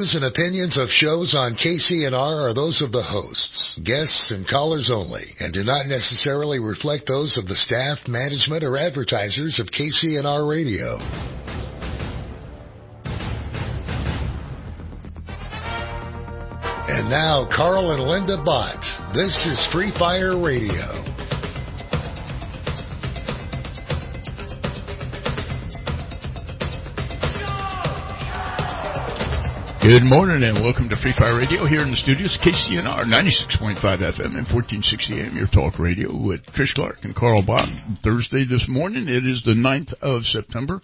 Views and opinions of shows on KCNR are those of the hosts, guests, and callers only, and do not necessarily reflect those of the staff, management, or advertisers of KCNR Radio. And now, Carl and Linda Bott. This is Free Fire Radio. Good morning and welcome to Free Fire Radio here in the studios, KCNR 96.5 FM and 1460 AM, your talk radio with Trish Clark and Carl Bott. Thursday this morning, it is the 9th of September,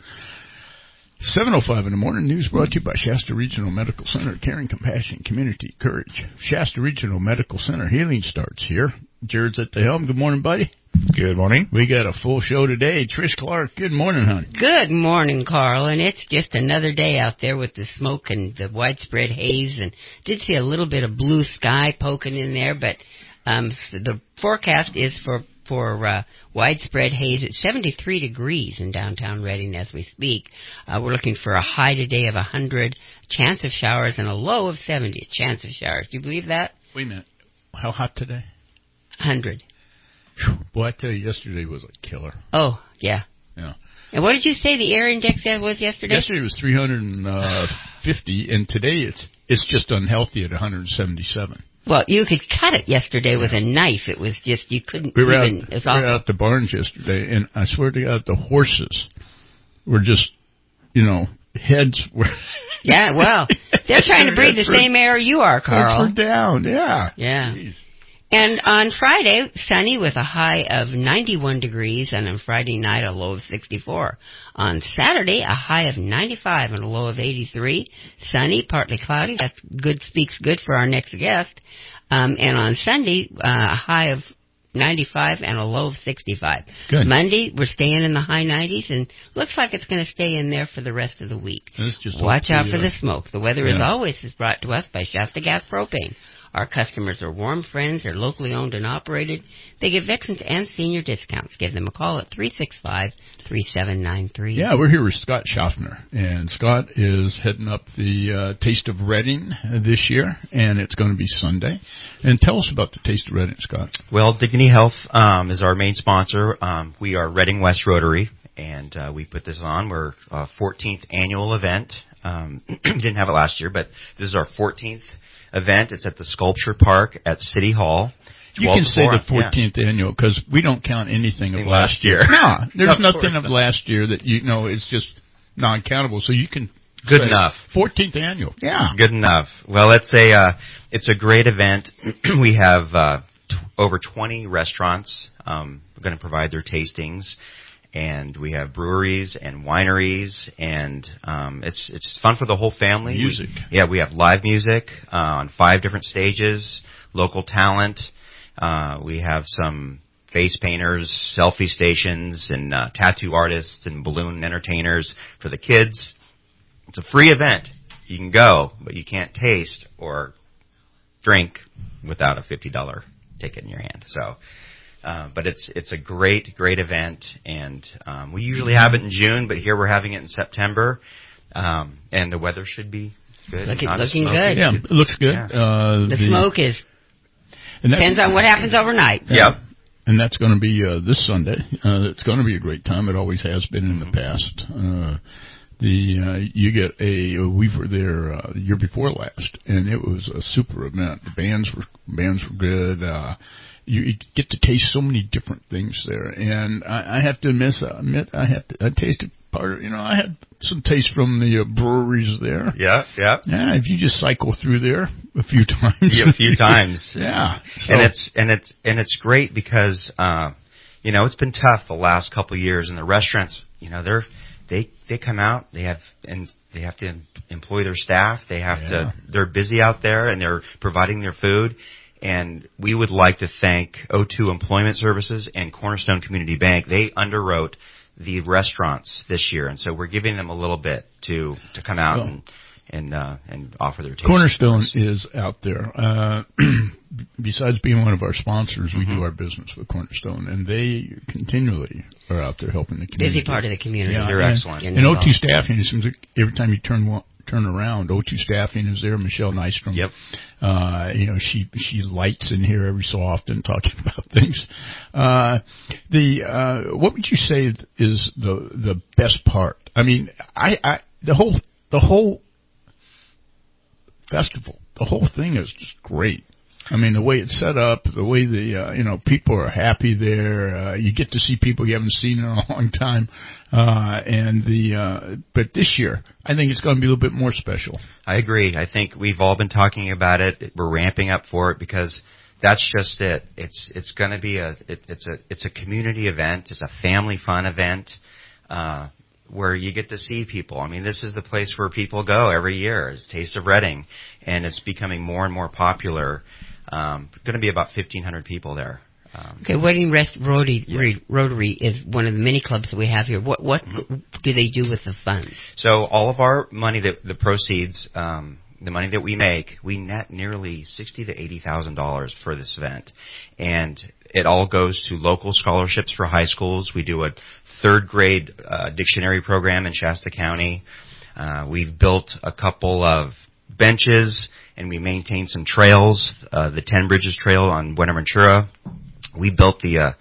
7:05 in the morning. News brought to you by Shasta Regional Medical Center, caring, compassion, community, courage. Shasta Regional Medical Center, healing starts here. Jared's at the helm. Good morning, buddy. Good morning. We got a full show today. Trish Clark, good morning, hon. Good morning, Carl. And it's just another day out there with the smoke and the widespread haze. And did see a little bit of blue sky poking in there, but the forecast is for widespread haze at 73 degrees in downtown Redding as we speak. We're looking for a high today of 100, chance of showers, and a low of 70, chance of showers. Do you believe that? Wait a minute. How hot today? 100. Boy, I tell you, yesterday was a killer. Oh, yeah. Yeah. And what did you say the air index was yesterday? Yesterday was 350, and today it's just unhealthy at 177. Well, you could cut it yesterday with a knife. It was just, you couldn't we were even... out at the barns yesterday, and I swear to God, the horses were just, heads were... Yeah, well, they're trying to breathe the same air you are, Carl. Heads were down, yeah. Yeah. Jeez. And on Friday, sunny with a high of 91 degrees, and on Friday night, a low of 64. On Saturday, a high of 95 and a low of 83. Sunny, partly cloudy. That's good, speaks good for our next guest. And on Sunday, a high of 95 and a low of 65. Good. Monday, we're staying in the high 90s, and looks like it's going to stay in there for the rest of the week. Watch out for the smoke. The weather, as always, is brought to us by Shasta Gas Propane. Our customers are warm friends. They're locally owned and operated. They give veterans and senior discounts. Give them a call at 365-3793. Yeah, we're here with Scott Schaffner, and Scott is heading up the Taste of Redding this year, and it's going to be Sunday. And tell us about the Taste of Redding, Scott. Well, Dignity Health is our main sponsor. We are Redding West Rotary, and we put this on. We're 14th annual event. We didn't have it last year, but this is our 14th event. It's at the Sculpture Park at City Hall. You can say the 14th annual because we don't count anything of last year. No, there's nothing of last year that it's just non-countable. So you can good enough. 14th annual. Yeah, good enough. Well, it's a great event. We have over 20 restaurants going to provide their tastings. And we have breweries and wineries, and it's fun for the whole family. Music. We have live music on 5 different stages, local talent. We have some face painters, selfie stations, and tattoo artists and balloon entertainers for the kids. It's a free event. You can go, but you can't taste or drink without a $50 ticket in your hand. So... but it's a great event, and we usually have it in June, but here we're having it in September, and the weather should be good. Looking good. Yeah, it looks good. Yeah. The smoke depends on what happens overnight. Yep. And that's going to be this Sunday. It's going to be a great time. It always has been in the past. You get we were there year before last, and it was a super event. The bands were good. You get to taste so many different things there, and I have to admit I tasted part of, I had some taste from the breweries there. Yeah. If you just cycle through there a few times. Yeah, a few times. Yeah. So. And it's great because it's been tough the last couple of years, and the restaurants, they come out, they have to employ their staff, they're busy out there, and they're providing their food. And we would like to thank O2 Employment Services and Cornerstone Community Bank. They underwrote the restaurants this year, and so we're giving them a little bit to come out and offer their taste. Cornerstone is out there. Besides being one of our sponsors, we do our business with Cornerstone, and they continually are out there helping the community. Busy part of the community. Yeah, they're excellent. And O2 staffing, it seems like every time you turn turn around. O2 Staffing is there, Michelle Nystrom. Yep. She lights in here every so often talking about things. What would you say is the best part? I mean, the whole festival, the whole thing is just great. I mean, the way it's set up, the way people are happy there. You get to see people you haven't seen in a long time. But this year, I think it's going to be a little bit more special. I agree. I think we've all been talking about it. We're ramping up for it because that's just it. It's going to be it's a community event. It's a family fun event. Where you get to see people. I mean, this is the place where people go every year. It's Taste of Reading, and it's becoming more and more popular. Going to be about 1,500 people there. Wedding Rest Rotary is one of the many clubs that we have here. What do they do with the funds? So all of our money, the proceeds, the money that we make, we net nearly $60,000 to $80,000 for this event, and it all goes to local scholarships for high schools. We do a third grade dictionary program in Shasta County. We've built a couple of benches, and we maintain some trails. The 10 Bridges Trail on Buenaventura. We built the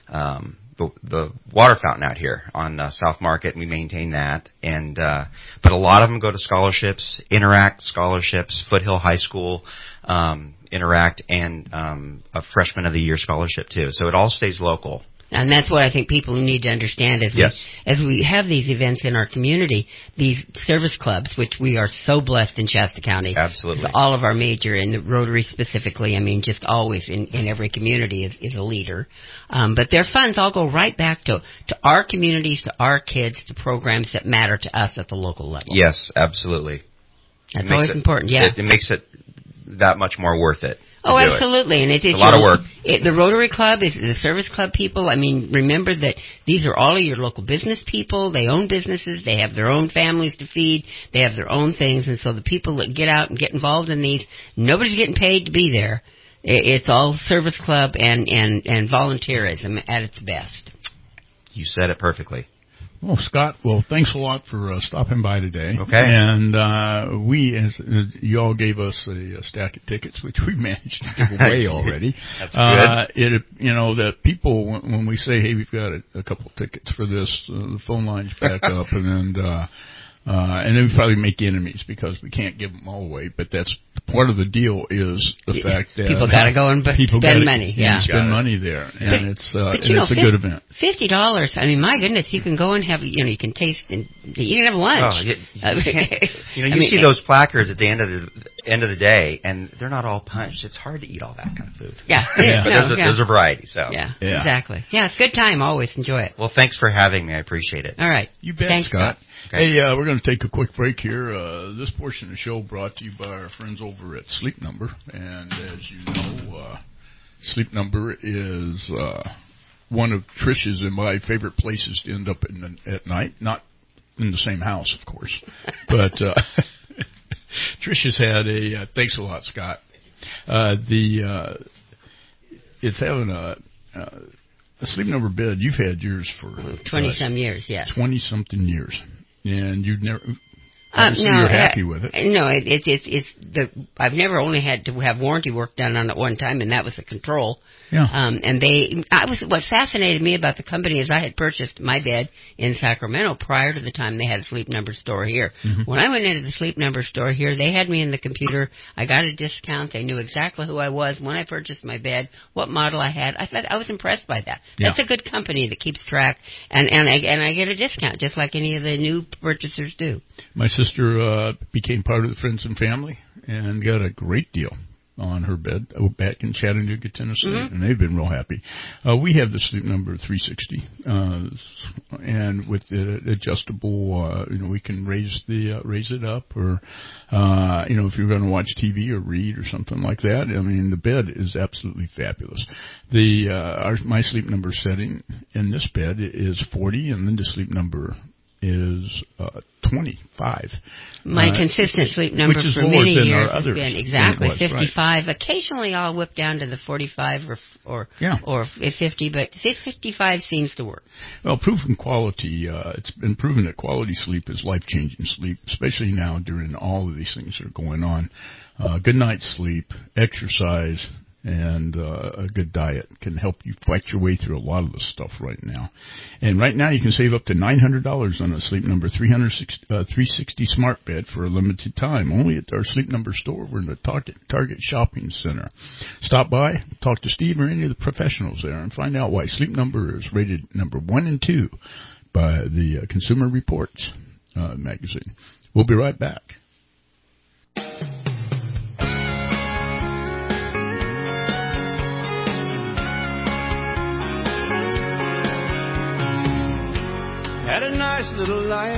water fountain out here on South Market, and we maintain that. And but a lot of them go to scholarships, Interact scholarships, Foothill High School Interact, and a Freshman of the Year scholarship too. So it all stays local. And that's what I think people need to understand as we have these events in our community, these service clubs, which we are so blessed in Shasta County. Absolutely. All of our major, and the Rotary specifically, I mean, just always in every community is a leader. But their funds all go right back to our communities, to our kids, to programs that matter to us at the local level. Yes, absolutely. That's always important, yeah. It makes it that much more worth it. Oh, absolutely. And it's a lot of work. The Rotary Club is the service club people. I mean, remember that these are all of your local business people. They own businesses. They have their own families to feed. They have their own things. And so the people that get out and get involved in these, nobody's getting paid to be there. It's all service club and volunteerism at its best. You said it perfectly. Well, Scott, thanks a lot for stopping by today. Okay. And you all gave us a stack of tickets, which we managed to give away already. That's good. The people, when we say, hey, we've got a couple of tickets for this, the phone lines back up, and then we probably make enemies because we can't give them all away. But that's part of the deal is the fact that people got to go and spend money. Yeah, spend money there, and it's a good event. $50. I mean, my goodness, you can go and have you can taste and you can have lunch. You see those placards at the end of the day, and they're not all punched. It's hard to eat all that kind of food. Yeah, but there's a variety. So yeah, exactly. Yeah, it's a good time. Always enjoy it. Well, thanks for having me. I appreciate it. All right, you bet, thanks, Scott. Okay. Hey, we're going to take a quick break here. This portion of the show brought to you by our friends over at Sleep Number. And as you know, Sleep Number is one of Trish's and my favorite places to end up at night. Not in the same house, of course. But Trish has had a... thanks a lot, Scott. It's having a Sleep Number bed. You've had yours for 20-some years, yeah. 20-something years. And you've never... Obviously, you're happy with it. No, I've never only had to have warranty work done on it one time, and that was a control. Yeah. What fascinated me about the company is I had purchased my bed in Sacramento prior to the time they had a Sleep Number store here. Mm-hmm. When I went into the Sleep Number store here, they had me in the computer. I got a discount. They knew exactly who I was when I purchased my bed, what model I had. I was impressed by that. Yeah. That's a good company that keeps track, and I get a discount just like any of the new purchasers do. My sister became part of the Friends and Family and got a great deal on her bed back in Chattanooga, Tennessee, mm-hmm. and they've been real happy. We have the Sleep Number 360, and with the adjustable, we can raise it up, or if you're going to watch TV or read or something like that. I mean, the bed is absolutely fabulous. My Sleep Number setting in this bed is 40, and then the Sleep Number is 25. My consistent sleep number which is for lower many than years our has others been than exactly it was, 55. right. Occasionally I'll whip down to the 45 or 50, but 55 seems to work. Well, proven quality, it's been proven that quality sleep is life-changing sleep, especially now during all of these things that are going on. Good night's sleep, exercise, and a good diet can help you fight your way through a lot of the stuff right now. And right now you can save up to $900 on a Sleep Number 360 smart bed for a limited time, only at our Sleep Number store. We're in the Target Shopping Center. Stop by, talk to Steve or any of the professionals there, and find out why Sleep Number is rated number 1 and 2 by the Consumer Reports magazine. We'll be right back. Had a nice little life,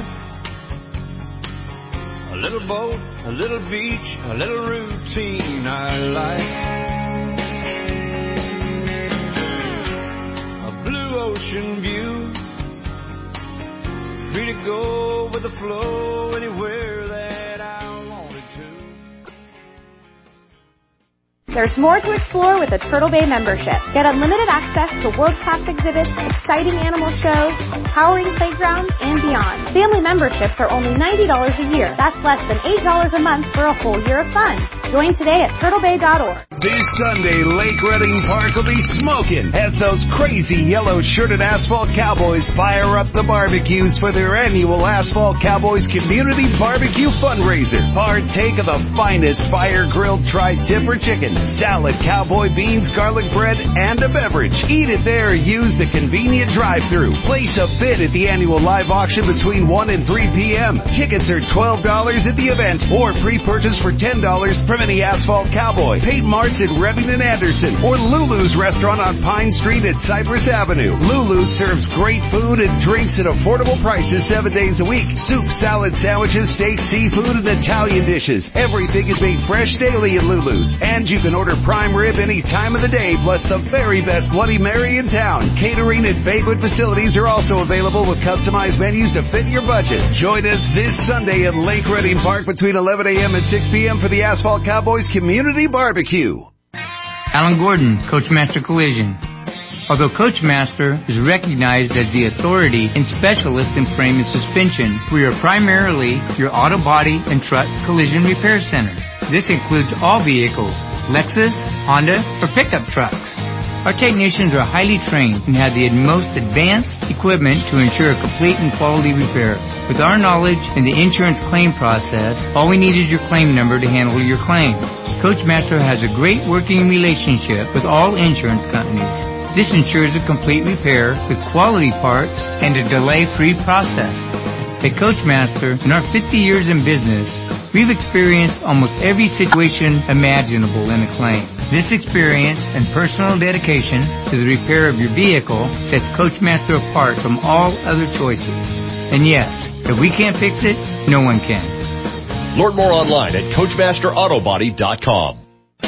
a little boat, a little beach, a little routine I like. A blue ocean view, free to go with the flow anywhere that I wanted to. There's more to explore with a Turtle Bay membership. Get unlimited access to world-class exhibits, exciting animal shows, empowering playgrounds, and beyond. Family memberships are only $90 a year. That's less than $8 a month for a whole year of fun. Join today at turtlebay.org. This Sunday, Lake Redding Park will be smoking as those crazy yellow-shirted Asphalt Cowboys fire up the barbecues for their annual Asphalt Cowboys Community Barbecue Fundraiser. Partake of the finest fire-grilled tri-tip or chicken, salad, cowboy beans, garlic bread, and a beverage. Eat it there or use the convenient drive-thru. Place a bid at the annual live auction between 1 and 3 p.m. Tickets are $12 at the event or pre-purchase for $10 from any Asphalt Cowboy, Peyton Mart's at Redding and Anderson, or Lulu's restaurant on Pine Street at Cypress Avenue. Lulu's serves great food and drinks at affordable prices 7 days a week. Soup, salad, sandwiches, steaks, seafood, and Italian dishes. Everything is made fresh daily at Lulu's. And you can order prime rib any time of the day, plus the very best Bloody Mary in town. Catering and banquet facilities are also available with customized menus to fit your budget. Join us this Sunday at Lake Redding Park between 11 a.m. and 6 p.m. for the Asphalt Cowboys Community Barbecue. Alan Gordon, Coachmaster Collision. Although Coachmaster is recognized as the authority and specialist in frame and suspension, we are primarily your auto body and truck collision repair center. This includes all vehicles, Lexus, Honda, or pickup trucks. Our technicians are highly trained and have the most advanced equipment to ensure a complete and quality repair. With our knowledge in the insurance claim process, all we need is your claim number to handle your claim. Coachmaster has a great working relationship with all insurance companies. This ensures a complete repair with quality parts and a delay-free process. At Coachmaster, in our 50 years in business, we've experienced almost every situation imaginable in a claim. This experience and personal dedication to the repair of your vehicle sets Coachmaster apart from all other choices. And yes, if we can't fix it, no one can. Learn more online at CoachmasterAutoBody.com.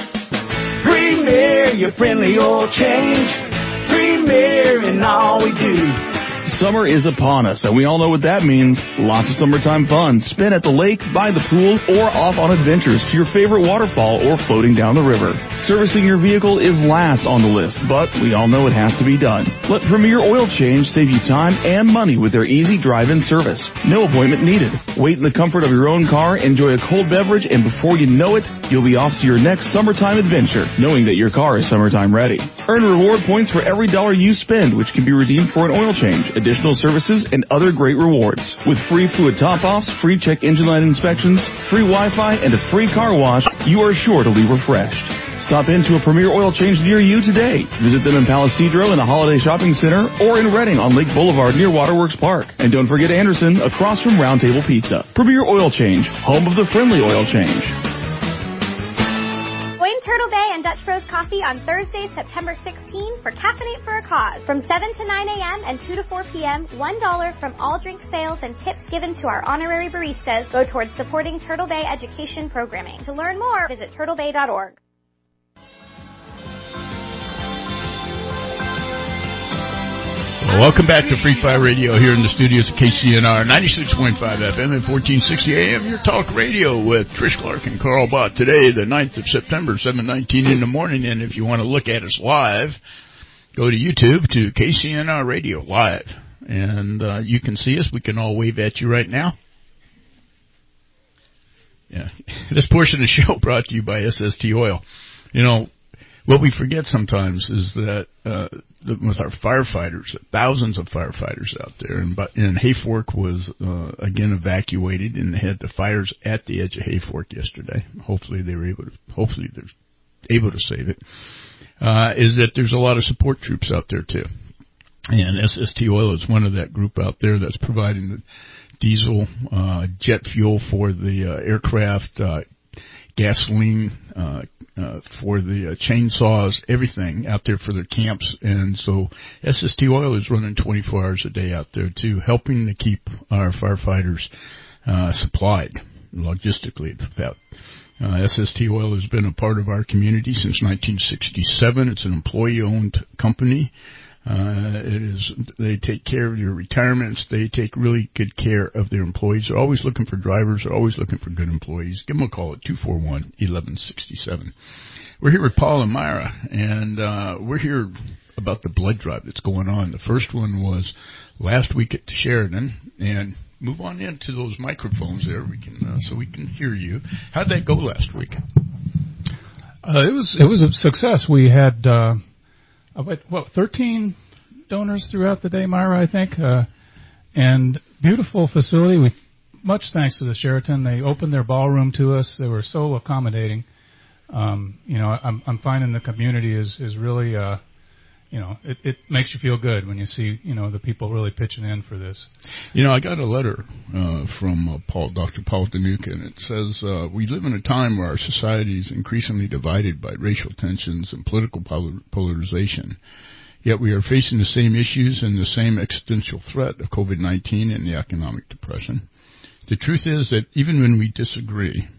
Premier, your friendly oil change. Premier in all we do. Summer is upon us, and we all know what that means. Lots of summertime fun. Spin at the lake, by the pool, or off on adventures to your favorite waterfall or floating down the river. Servicing your vehicle is last on the list, but we all know it has to be done. Let Premier Oil Change save you time and money with their easy drive-in service. No appointment needed. Wait in the comfort of your own car, enjoy a cold beverage, and before you know it, you'll be off to your next summertime adventure, knowing that your car is summertime ready. Earn reward points for every dollar you spend, which can be redeemed for an oil change, additional services, and other great rewards. With free fluid top-offs, free check engine light inspections, free Wi-Fi, and a free car wash, you are sure to leave refreshed. Stop into a Premier Oil Change near you today. Visit them in Palisadro in the Holiday Shopping Center or in Redding on Lake Boulevard near Waterworks Park. And don't forget Anderson across from Round Table Pizza. Premier Oil Change, home of the friendly oil change. Join Turtle Bay and Dutch Bros Coffee on Thursday, September 16 for Caffeinate for a Cause. From 7 to 9 a.m. and 2 to 4 p.m., $1 from all drink sales and tips given to our honorary baristas go towards supporting Turtle Bay education programming. To learn more, visit turtlebay.org. Well, welcome back to Free Fire Radio here in the studios of KCNR 96.5 FM and 1460 AM. Your talk radio with Trish Clark and Carl Bott. Today, the 9th of September, 7:19 in the morning. And if you want to look at us live, go to YouTube to KCNR Radio Live. And you can see us. We can all wave at you right now. Yeah. This portion of the show brought to you by SST Oil. You know, what we forget sometimes is that with our firefighters, thousands of firefighters out there, and Hayfork was again evacuated, and they had the fires at the edge of Hayfork yesterday. Hopefully they're able to save it. Is that there's a lot of support troops out there too, and SST Oil is one of that group out there that's providing the diesel, jet fuel for the aircraft, gasoline for the chainsaws, everything out there for their camps. And so SST Oil is running 24 hours a day out there too, helping to keep our firefighters supplied logistically. SST Oil has been a part of our community since 1967. It's an employee-owned company. They take care of your retirements. They take really good care of their employees. They're always looking for drivers. They're always looking for good employees. Give them a call at 241-1167. We're here with Paul and Myra, and we're here about the blood drive that's going on. The first one was last week at Sheridan, and move on into those microphones there. We can so we can hear you. How'd that go last week? It was a success. We had 13 donors throughout the day, Myra, I think, and beautiful facility. Much thanks to the Sheraton. They opened their ballroom to us. They were so accommodating. I'm finding the community is really, it makes you feel good when you see, the people really pitching in for this. I got a letter from Dr. Paul Danuka, and it says, we live in a time where our society is increasingly divided by racial tensions and political polarization. Yet we are facing the same issues and the same existential threat of COVID-19 and the economic depression. The truth is that even when we disagree,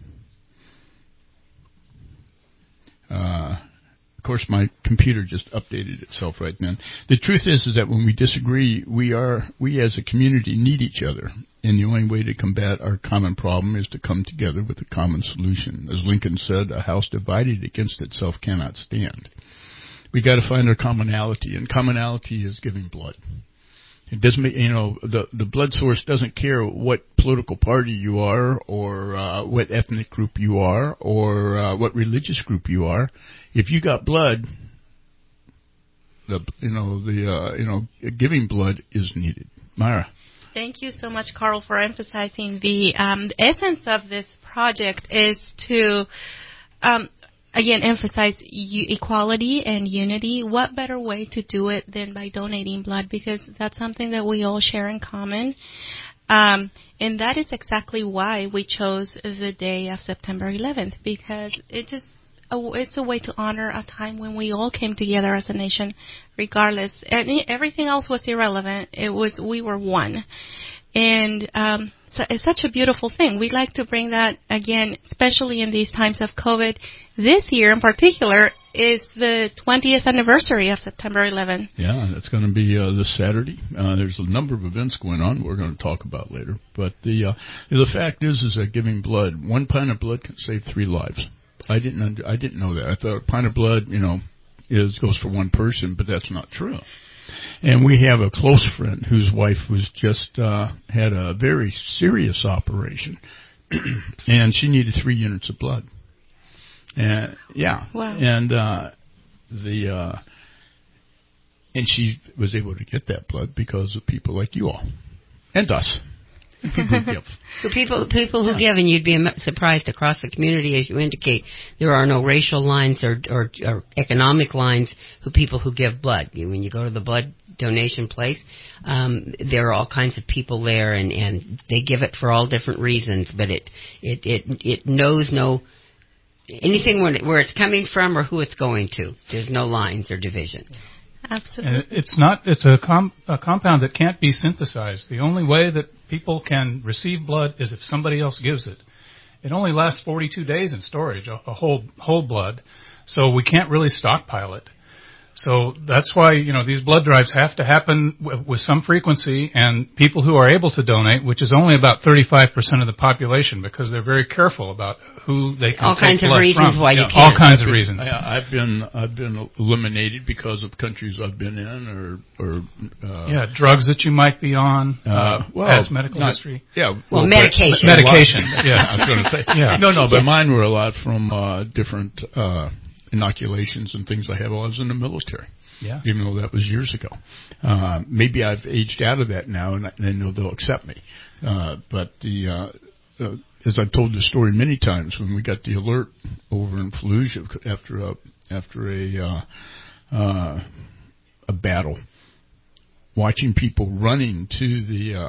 of course, my computer just updated itself right then. The truth is that when we disagree, we as a community need each other. And the only way to combat our common problem is to come together with a common solution. As Lincoln said, a house divided against itself cannot stand. We got to find our commonality, and commonality is giving blood. It doesn't make, the blood source doesn't care what political party you are, or what ethnic group you are, or what religious group you are. If you got blood, giving blood is needed. Myra. Thank you so much, Carl, for emphasizing the essence of this project is to again, emphasize equality and unity. What better way to do it than by donating blood? Because that's something that we all share in common. And that is exactly why we chose the day of September 11th, because it's a way to honor a time when we all came together as a nation, regardless. Everything else was irrelevant. We were one. And so it's such a beautiful thing. We'd like to bring that again, especially in these times of COVID. This year in particular is the 20th anniversary of September 11th. Yeah, that's going to be this Saturday. There's a number of events going on we're going to talk about later. But the fact is that giving blood, 1 pint of blood can save 3 lives. I didn't know that. I thought a pint of blood, goes for one person, but that's not true. And we have a close friend whose wife was just had a very serious operation, and she needed 3 units of blood. And wow. And and she was able to get that blood because of people like you all and us. People who give. So people who give, and you'd be surprised across the community, as you indicate, there are no racial lines or economic lines for people who give blood. When you go to the blood donation place, there are all kinds of people there, and they give it for all different reasons. But it knows no anything where it's coming from or who it's going to. There's no lines or division. Absolutely. And it's a compound that can't be synthesized. The only way that people can receive blood is if somebody else gives it. It only lasts 42 days in storage, a whole blood, so we can't really stockpile it. So that's why, these blood drives have to happen with some frequency, and people who are able to donate, which is only about 35% of the population, because they're very careful about who they can take blood from. All kinds of reasons why you can't. All kinds of reasons. I've been eliminated because of countries I've been in, or drugs that you might be on, past medical history. Yeah, medications. Yes, I was going to say. Yeah. No, but mine were a lot from different inoculations and things I had while I was in the military. Yeah. Even though that was years ago. Maybe I've aged out of that now, and they know they'll accept me. But as I've told the story many times, when we got the alert over in Fallujah after a battle, watching people running to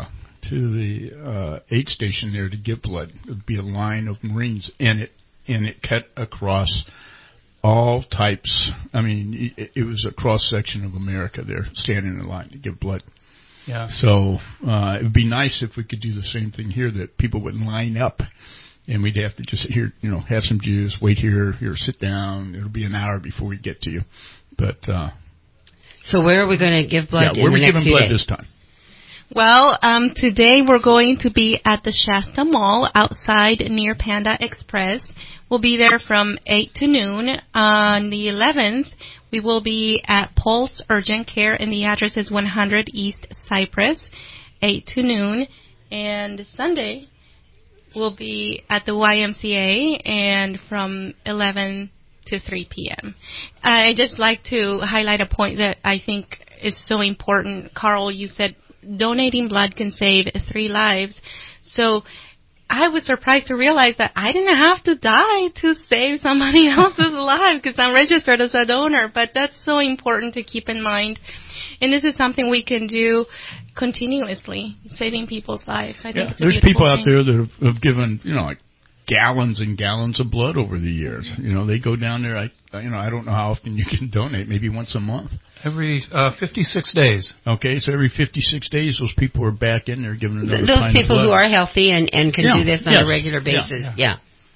the aid station there to give blood, there'd be a line of Marines, and it cut across all types. I mean, it was a cross-section of America there, standing in line to give blood. Yeah. So it would be nice if we could do the same thing here, that people would line up, and we'd have to just have some juice, wait here, sit down. It'll be an hour before we get to you. But so where are we going to give blood? Where are we giving blood this time? Well, today we're going to be at the Shasta Mall outside near Panda Express. We'll be there from 8 to noon. On the 11th, we will be at Pulse Urgent Care, and the address is 100 East Cypress, 8 to noon. And Sunday, we'll be at the YMCA, and from 11 to 3 p.m. I'd just like to highlight a point that I think is so important. Carl, you said donating blood can save 3 lives. So I was surprised to realize that I didn't have to die to save somebody else's life because I'm registered as a donor. But that's so important to keep in mind. And this is something we can do continuously, saving people's lives. I think it's a there's people out thing. there that have given, like gallons and gallons of blood over the years. They go down there. I don't know how often you can donate. Maybe once a month. Every 56 days. Okay, so every 56 days, those people are back in there giving another those pint of people blood. who are healthy and can do this on a regular basis. Yeah.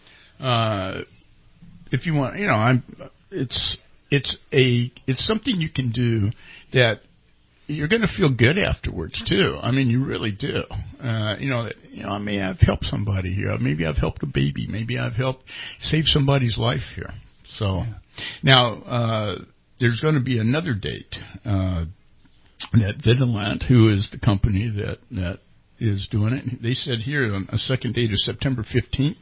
If you want, it's something you can do that you're going to feel good afterwards too. I mean, you really do. I may have helped somebody here. Maybe I've helped a baby. Maybe I've helped save somebody's life here. So now there's going to be another date that Vigilant, who is the company that is doing it, they said here on a second date of September 15th.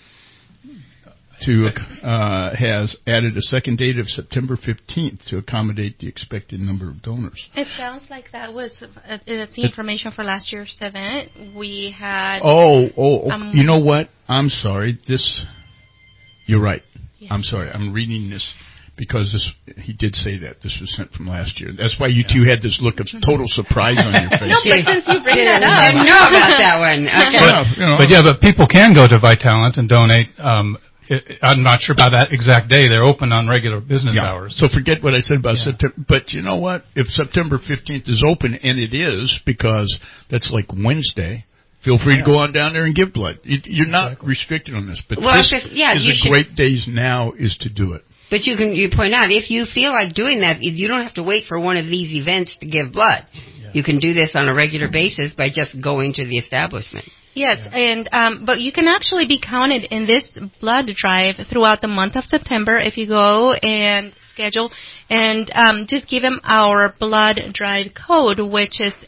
Has added a second date of September 15th to accommodate the expected number of donors. It sounds like that's the information for last year's event. We had... you know what? I'm sorry. You're right. Yeah. I'm sorry. I'm reading this because he did say that. This was sent from last year. That's why you two had this look of total surprise on your face. No, but since you bring that up... I didn't know about that one. Okay. But people can go to Vitalant and donate... I'm not sure about that exact day. They're open on regular business hours. So forget what I said about September. But you know what? If September 15th is open, and it is, because that's like Wednesday, feel free to go on down there and give blood. You're not restricted on this. But this is a great days now is to do it. But you point out, if you feel like doing that, you don't have to wait for one of these events to give blood. Yeah. You can do this on a regular basis by just going to the establishment. Yes, and but you can actually be counted in this blood drive throughout the month of September if you go and schedule and just give them our blood drive code, which is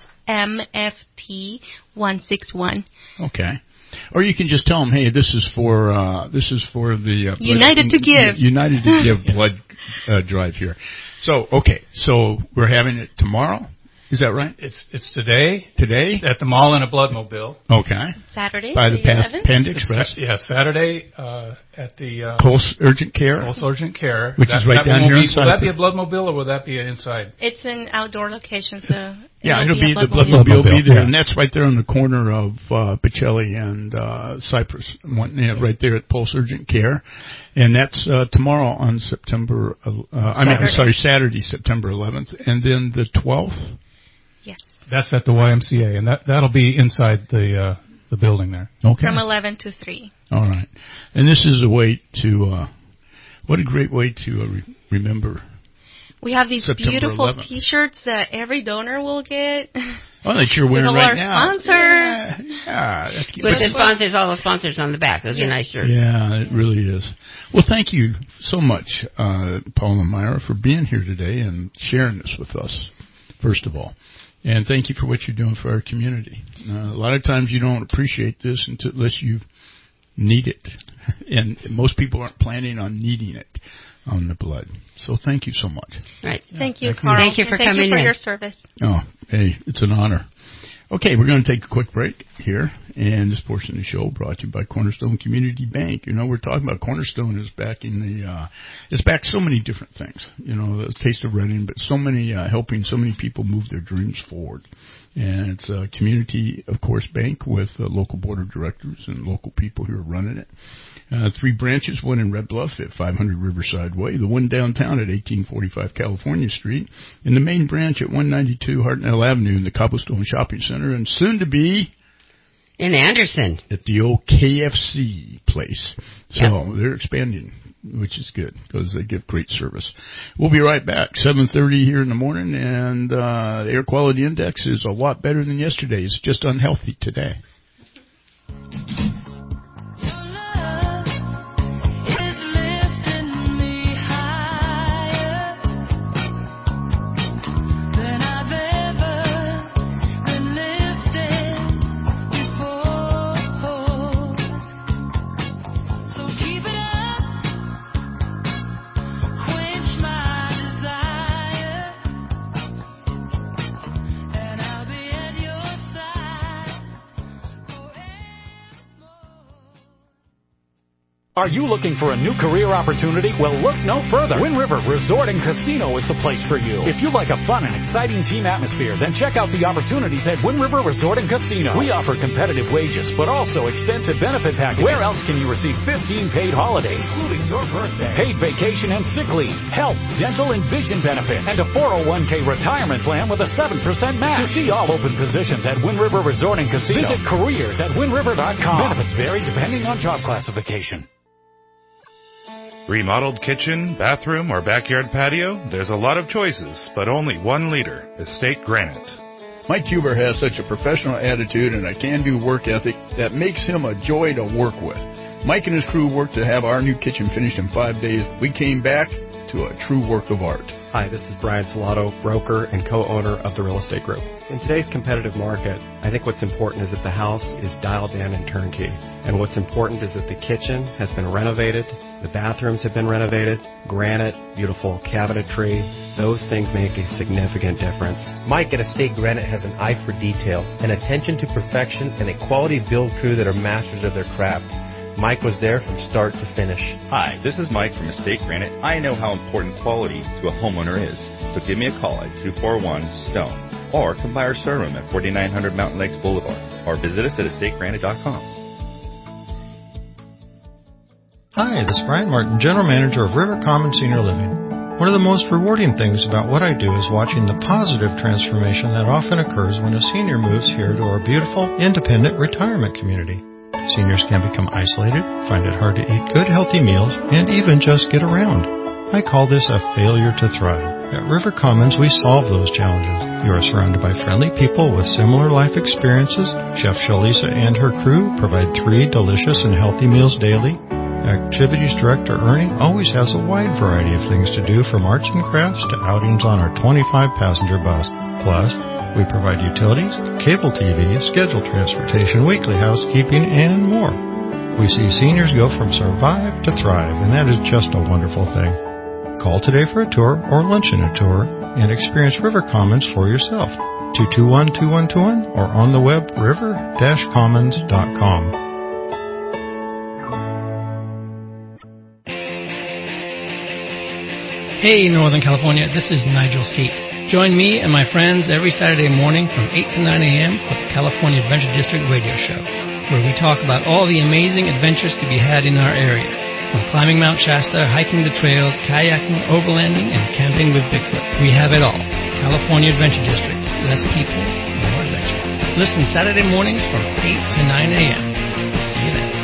SMFT161. Okay. Or you can just tell them, hey, this is for the United to Give. United to Give blood drive here. So we're having it tomorrow. Is that right? It's today. Today? At the mall in a Bloodmobile. Okay. Saturday? By the Panda Express? Saturday at the... Pulse Urgent Care? Pulse Urgent Care. Which is right down here inside. Will that be a Bloodmobile or will that be inside? It's in outdoor locations. It'll be the Bloodmobile will be there. And that's right there on the corner of Pacelli and Cypress. Right there at Pulse Urgent Care. And that's tomorrow on Saturday, September 11th. And then the 12th? Yes. That's at the YMCA, and that'll be inside the building there. Okay. From 11 to 3. All right. And this is a way to, what a great way to remember We have these September beautiful 11th. T-shirts that every donor will get. Oh, that you're wearing with all right our now. sponsors. Yeah, that's cute. With the sponsors, all the sponsors on the back. Those are nice shirts. Yeah, it really is. Well, thank you so much, Paul and Myra, for being here today and sharing this with us, first of all. And thank you for what you're doing for our community. A lot of times you don't appreciate this unless you need it. And most people aren't planning on needing it on the blood. So thank you so much. Right. Thank you, Carl. Thank you for coming in. Thank you for your service. Oh, hey, it's an honor. Okay, we're going to take a quick break here, and this portion of the show brought to you by Cornerstone Community Bank. You know, we're talking about Cornerstone is backing it's backed so many different things. You know, the Taste of Reading, but so many helping so many people move their dreams forward. And it's a community, of course, bank with local board of directors and local people who are running it. 3 branches, one in Red Bluff at 500 Riverside Way, the one downtown at 1845 California Street, and the main branch at 192 Hartnell Avenue in the Cobblestone Shopping Center, and soon to be in Anderson at the old KFC place. So they're expanding, which is good because they give great service. We'll be right back, 7:30 here in the morning, and the air quality index is a lot better than yesterday. It's just unhealthy today. Are you looking for a new career opportunity? Well, look no further. Wind River Resort and Casino is the place for you. If you like a fun and exciting team atmosphere, then check out the opportunities at Wind River Resort and Casino. We offer competitive wages, but also extensive benefit packages. Where else can you receive 15 paid holidays, including your birthday, paid vacation and sick leave, health, dental, and vision benefits, and a 401k retirement plan with a 7% match? To see all open positions at Wind River Resort and Casino, visit careers at windriver.com. Benefits vary depending on job classification. Remodeled kitchen, bathroom, or backyard patio? There's a lot of choices, but only one leader, Estate Granite. Mike Huber has such a professional attitude and a can-do work ethic that makes him a joy to work with. Mike and his crew worked to have our new kitchen finished in 5 days. We came back to a true work of art. Hi, this is Brian Salato, broker and co-owner of the Real Estate Group. In today's competitive market, I think what's important is that the house is dialed in and turnkey. And what's important is that the kitchen has been renovated, the bathrooms have been renovated, granite, beautiful cabinetry. Those things make a significant difference. Mike at Estate Granite has an eye for detail, an attention to perfection, and a quality build crew that are masters of their craft. Mike was there from start to finish. Hi, this is Mike from Estate Granite. I know how important quality to a homeowner is, so give me a call at 241-STONE or come by our showroom at 4900 Mountain Lakes Boulevard or visit us at estategranite.com. Hi, this is Brian Martin, General Manager of River Commons Senior Living. One of the most rewarding things about what I do is watching the positive transformation that often occurs when a senior moves here to our beautiful, independent retirement community. Seniors can become isolated, find it hard to eat good, healthy meals, and even just get around. I call this a failure to thrive. At River Commons, we solve those challenges. You are surrounded by friendly people with similar life experiences. Chef Shalisa and her crew provide 3 delicious and healthy meals daily. Activities Director Ernie always has a wide variety of things to do, from arts and crafts to outings on our 25-passenger bus. Plus, we provide utilities, cable TV, scheduled transportation, weekly housekeeping, and more. We see seniors go from survive to thrive, and that is just a wonderful thing. Call today for a tour or lunch in a tour and experience River Commons for yourself. 221-2121 or on the web river-commons.com. Hey, Northern California, this is Nigel Skeet. Join me and my friends every Saturday morning from 8 to 9 a.m. for the California Adventure District radio show, where we talk about all the amazing adventures to be had in our area, from climbing Mount Shasta, hiking the trails, kayaking, overlanding, and camping with Bigfoot. We have it all. California Adventure District. Less people, more adventure. Listen Saturday mornings from 8 to 9 a.m. See you then.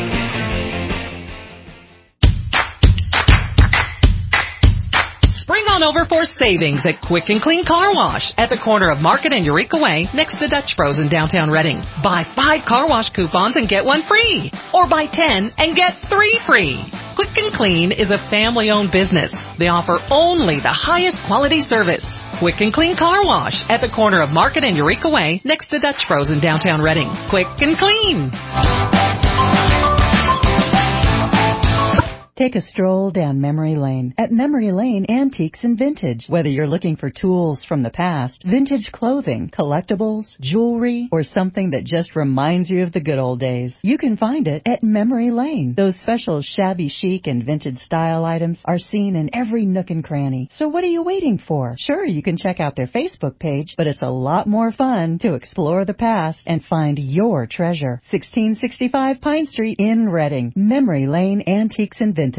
Spring on on over for savings at Quick and Clean Car Wash at the corner of Market and Eureka Way next to Dutch Bros in downtown Reading. Buy 5 car wash coupons and get 1 free. Or buy 10 and get 3 free. Quick and Clean is a family-owned business. They offer only the highest quality service. Quick and Clean Car Wash at the corner of Market and Eureka Way next to Dutch Bros in downtown Reading. Quick and Clean. Take a stroll down memory lane at Memory Lane Antiques and Vintage. Whether you're looking for tools from the past, vintage clothing, collectibles, jewelry, or something that just reminds you of the good old days, you can find it at Memory Lane. Those special shabby chic and vintage style items are seen in every nook and cranny. So what are you waiting for? Sure, you can check out their Facebook page, but it's a lot more fun to explore the past and find your treasure. 1665 Pine Street in Reading. Memory Lane Antiques and Vintage.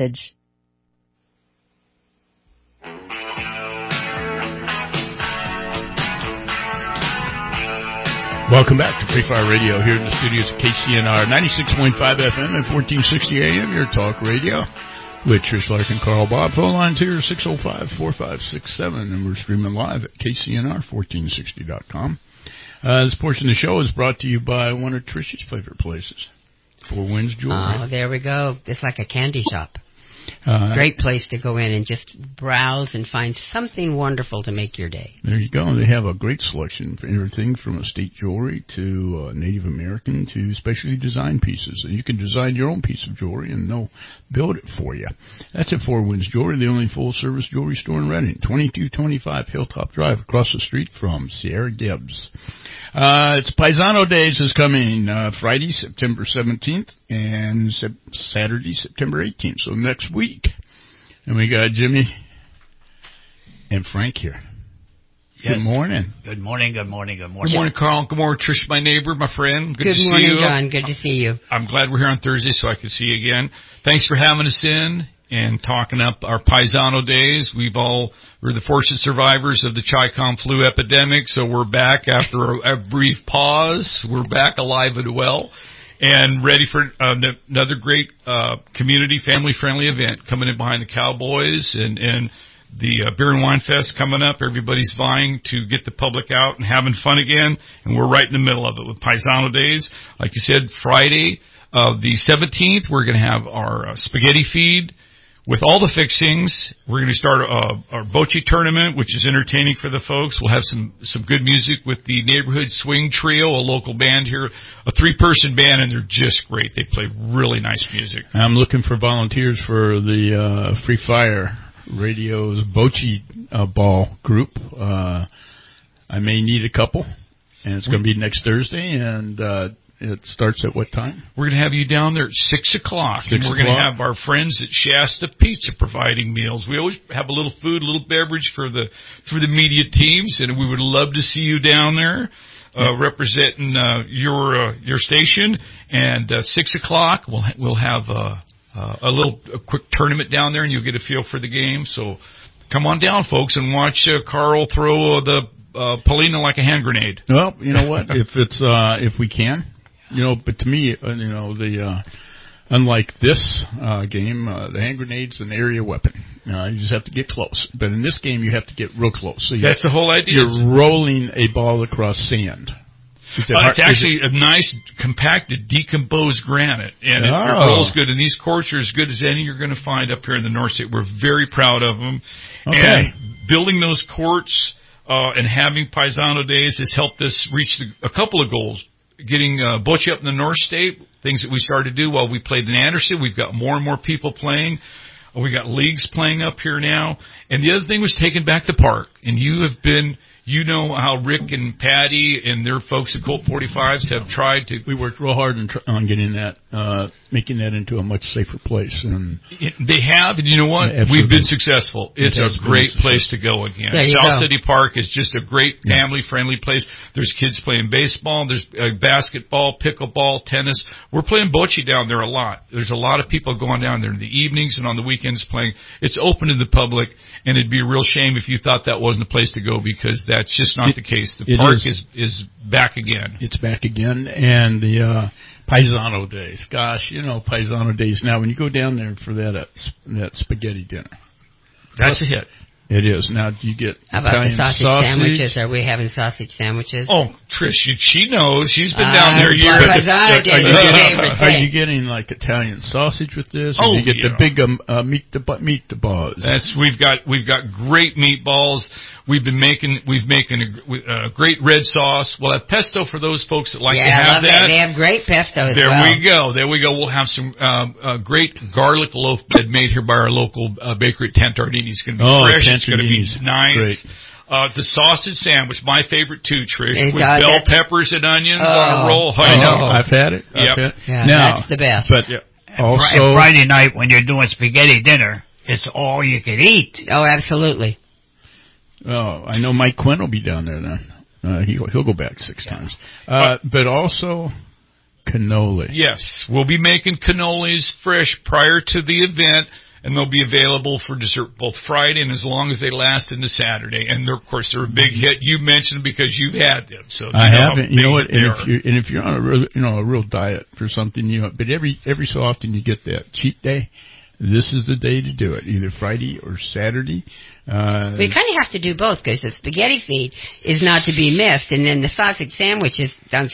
Welcome back to Free Fire Radio here in the studios of KCNR 96.5 FM and 1460 AM, your talk radio with Trish Larkin, Carl Bob. Phone lines here 605-4567, and we're streaming live at KCNR1460.com. This portion of the show is brought to you by one of Trish's favorite places, Four Winds Jewelry. Oh, there we go. It's like a candy shop. Great place to go in and just browse and find something wonderful to make your day. There you go. They have a great selection for everything from estate jewelry to Native American to specially designed pieces. And you can design your own piece of jewelry and they'll build it for you. That's at Four Winds Jewelry, the only full-service jewelry store in Reading, 2225 Hilltop Drive, across the street from Sierra Gibbs. It's Paisano Days is coming Friday, September 17th, and Saturday, September 18th, so next week. And we got Jimmy and Frank here. Yes. Good morning. Good morning, good morning, good morning. Good morning, Carl. Good morning, Trish, my neighbor, my friend. Good to see morning, you. John. Good to see you. I'm glad we're here on Thursday so I can see you again. Thanks for having us in and talking up our Paisano Days. We're the fortunate survivors of the Chi-Com flu epidemic, so we're back after a brief pause. We're back alive and well and ready for another great community, family-friendly event coming in behind the Cowboys and the Beer and Wine Fest coming up. Everybody's vying to get the public out and having fun again, and we're right in the middle of it with Paisano Days. Like you said, Friday, the 17th, we're going to have our spaghetti feed with all the fixings. We're going to start our bocce tournament, which is entertaining for the folks. We'll have some good music with the Neighborhood Swing Trio, a local band here, a 3-person band, and they're just great. They play really nice music. I'm looking for volunteers for the Free Fire Radio's bocce ball group. I may need a couple, and it's going to be next Thursday, and it starts at what time? We're going to have you down there at 6 o'clock. And we're going to have our friends at Shasta Pizza providing meals. We always have a little food, a little beverage for the media teams, and we would love to see you down there representing your station. And 6 o'clock, we'll have a quick tournament down there, and you'll get a feel for the game. So come on down, folks, and watch Carl throw the Polina like a hand grenade. Well, you know what? If we can. But to me, unlike this game, the hand grenade's an area weapon. You just have to get close. But in this game, you have to get real close. So that's the whole idea. You're rolling a ball across sand. It's actually a nice, compacted, decomposed granite, and it rolls good. And these courts are as good as any you're going to find up here in the North State. We're very proud of them. Okay. And building those courts and having Paisano Days has helped us reach a couple of goals. Getting bocce up in the North State, things that we started to do while we played in Anderson. We've got more and more people playing. We got leagues playing up here now. And the other thing was taking back the park. And you know how Rick and Patty and their folks at Colt 45s have tried to. We worked real hard on getting that, making that into a much safer place. And they have, and you know what? Absolutely. We've been successful. It's a great place to go again. South City Park is just a great family-friendly place. There's kids playing baseball. There's basketball, pickleball, tennis. We're playing bocce down there a lot. There's a lot of people going down there in the evenings and on the weekends playing. It's open to the public, and it'd be a real shame if you thought that wasn't a place to go, because that's just not the case. The park is back again. It's back again, and the Paisano Days. Gosh, Paisano Days. Now, when you go down there for that spaghetti dinner, that's a hit. It is. Now, do you get How about Italian the sausage sandwiches? Are we having sausage sandwiches? Oh, Trish, she knows. She's been down there years. Are you getting like Italian sausage with this? Or you get the big meatballs. We've got great meatballs. We've making a great red sauce. We'll have pesto for those folks that like to have that. They have great pesto as well. There we go. We'll have some great garlic loaf bread made here by our local bakery at Tantardini. It's going to be fresh. It's going to be nice. Great. The sausage sandwich, my favorite too, Trish, with bell peppers and onions on a roll. I know. I've had it. Yep. Yeah, now, that's the best. But also, Friday night when you're doing spaghetti dinner, it's all you can eat. Oh, absolutely. Oh, I know Mike Quinn will be down there then. He'll go back 6 times. But also cannoli. Yes, we'll be making cannolis fresh prior to the event, and they'll be available for dessert both Friday and as long as they last into Saturday. And of course, they're a big hit. You mentioned them because you've had them. So I haven't. You know what? And if you're on a real diet for something, but every so often you get that cheat day. This is the day to do it, either Friday or Saturday. We kind of have to do both because the spaghetti feed is not to be missed, and then the sausage sandwich is done.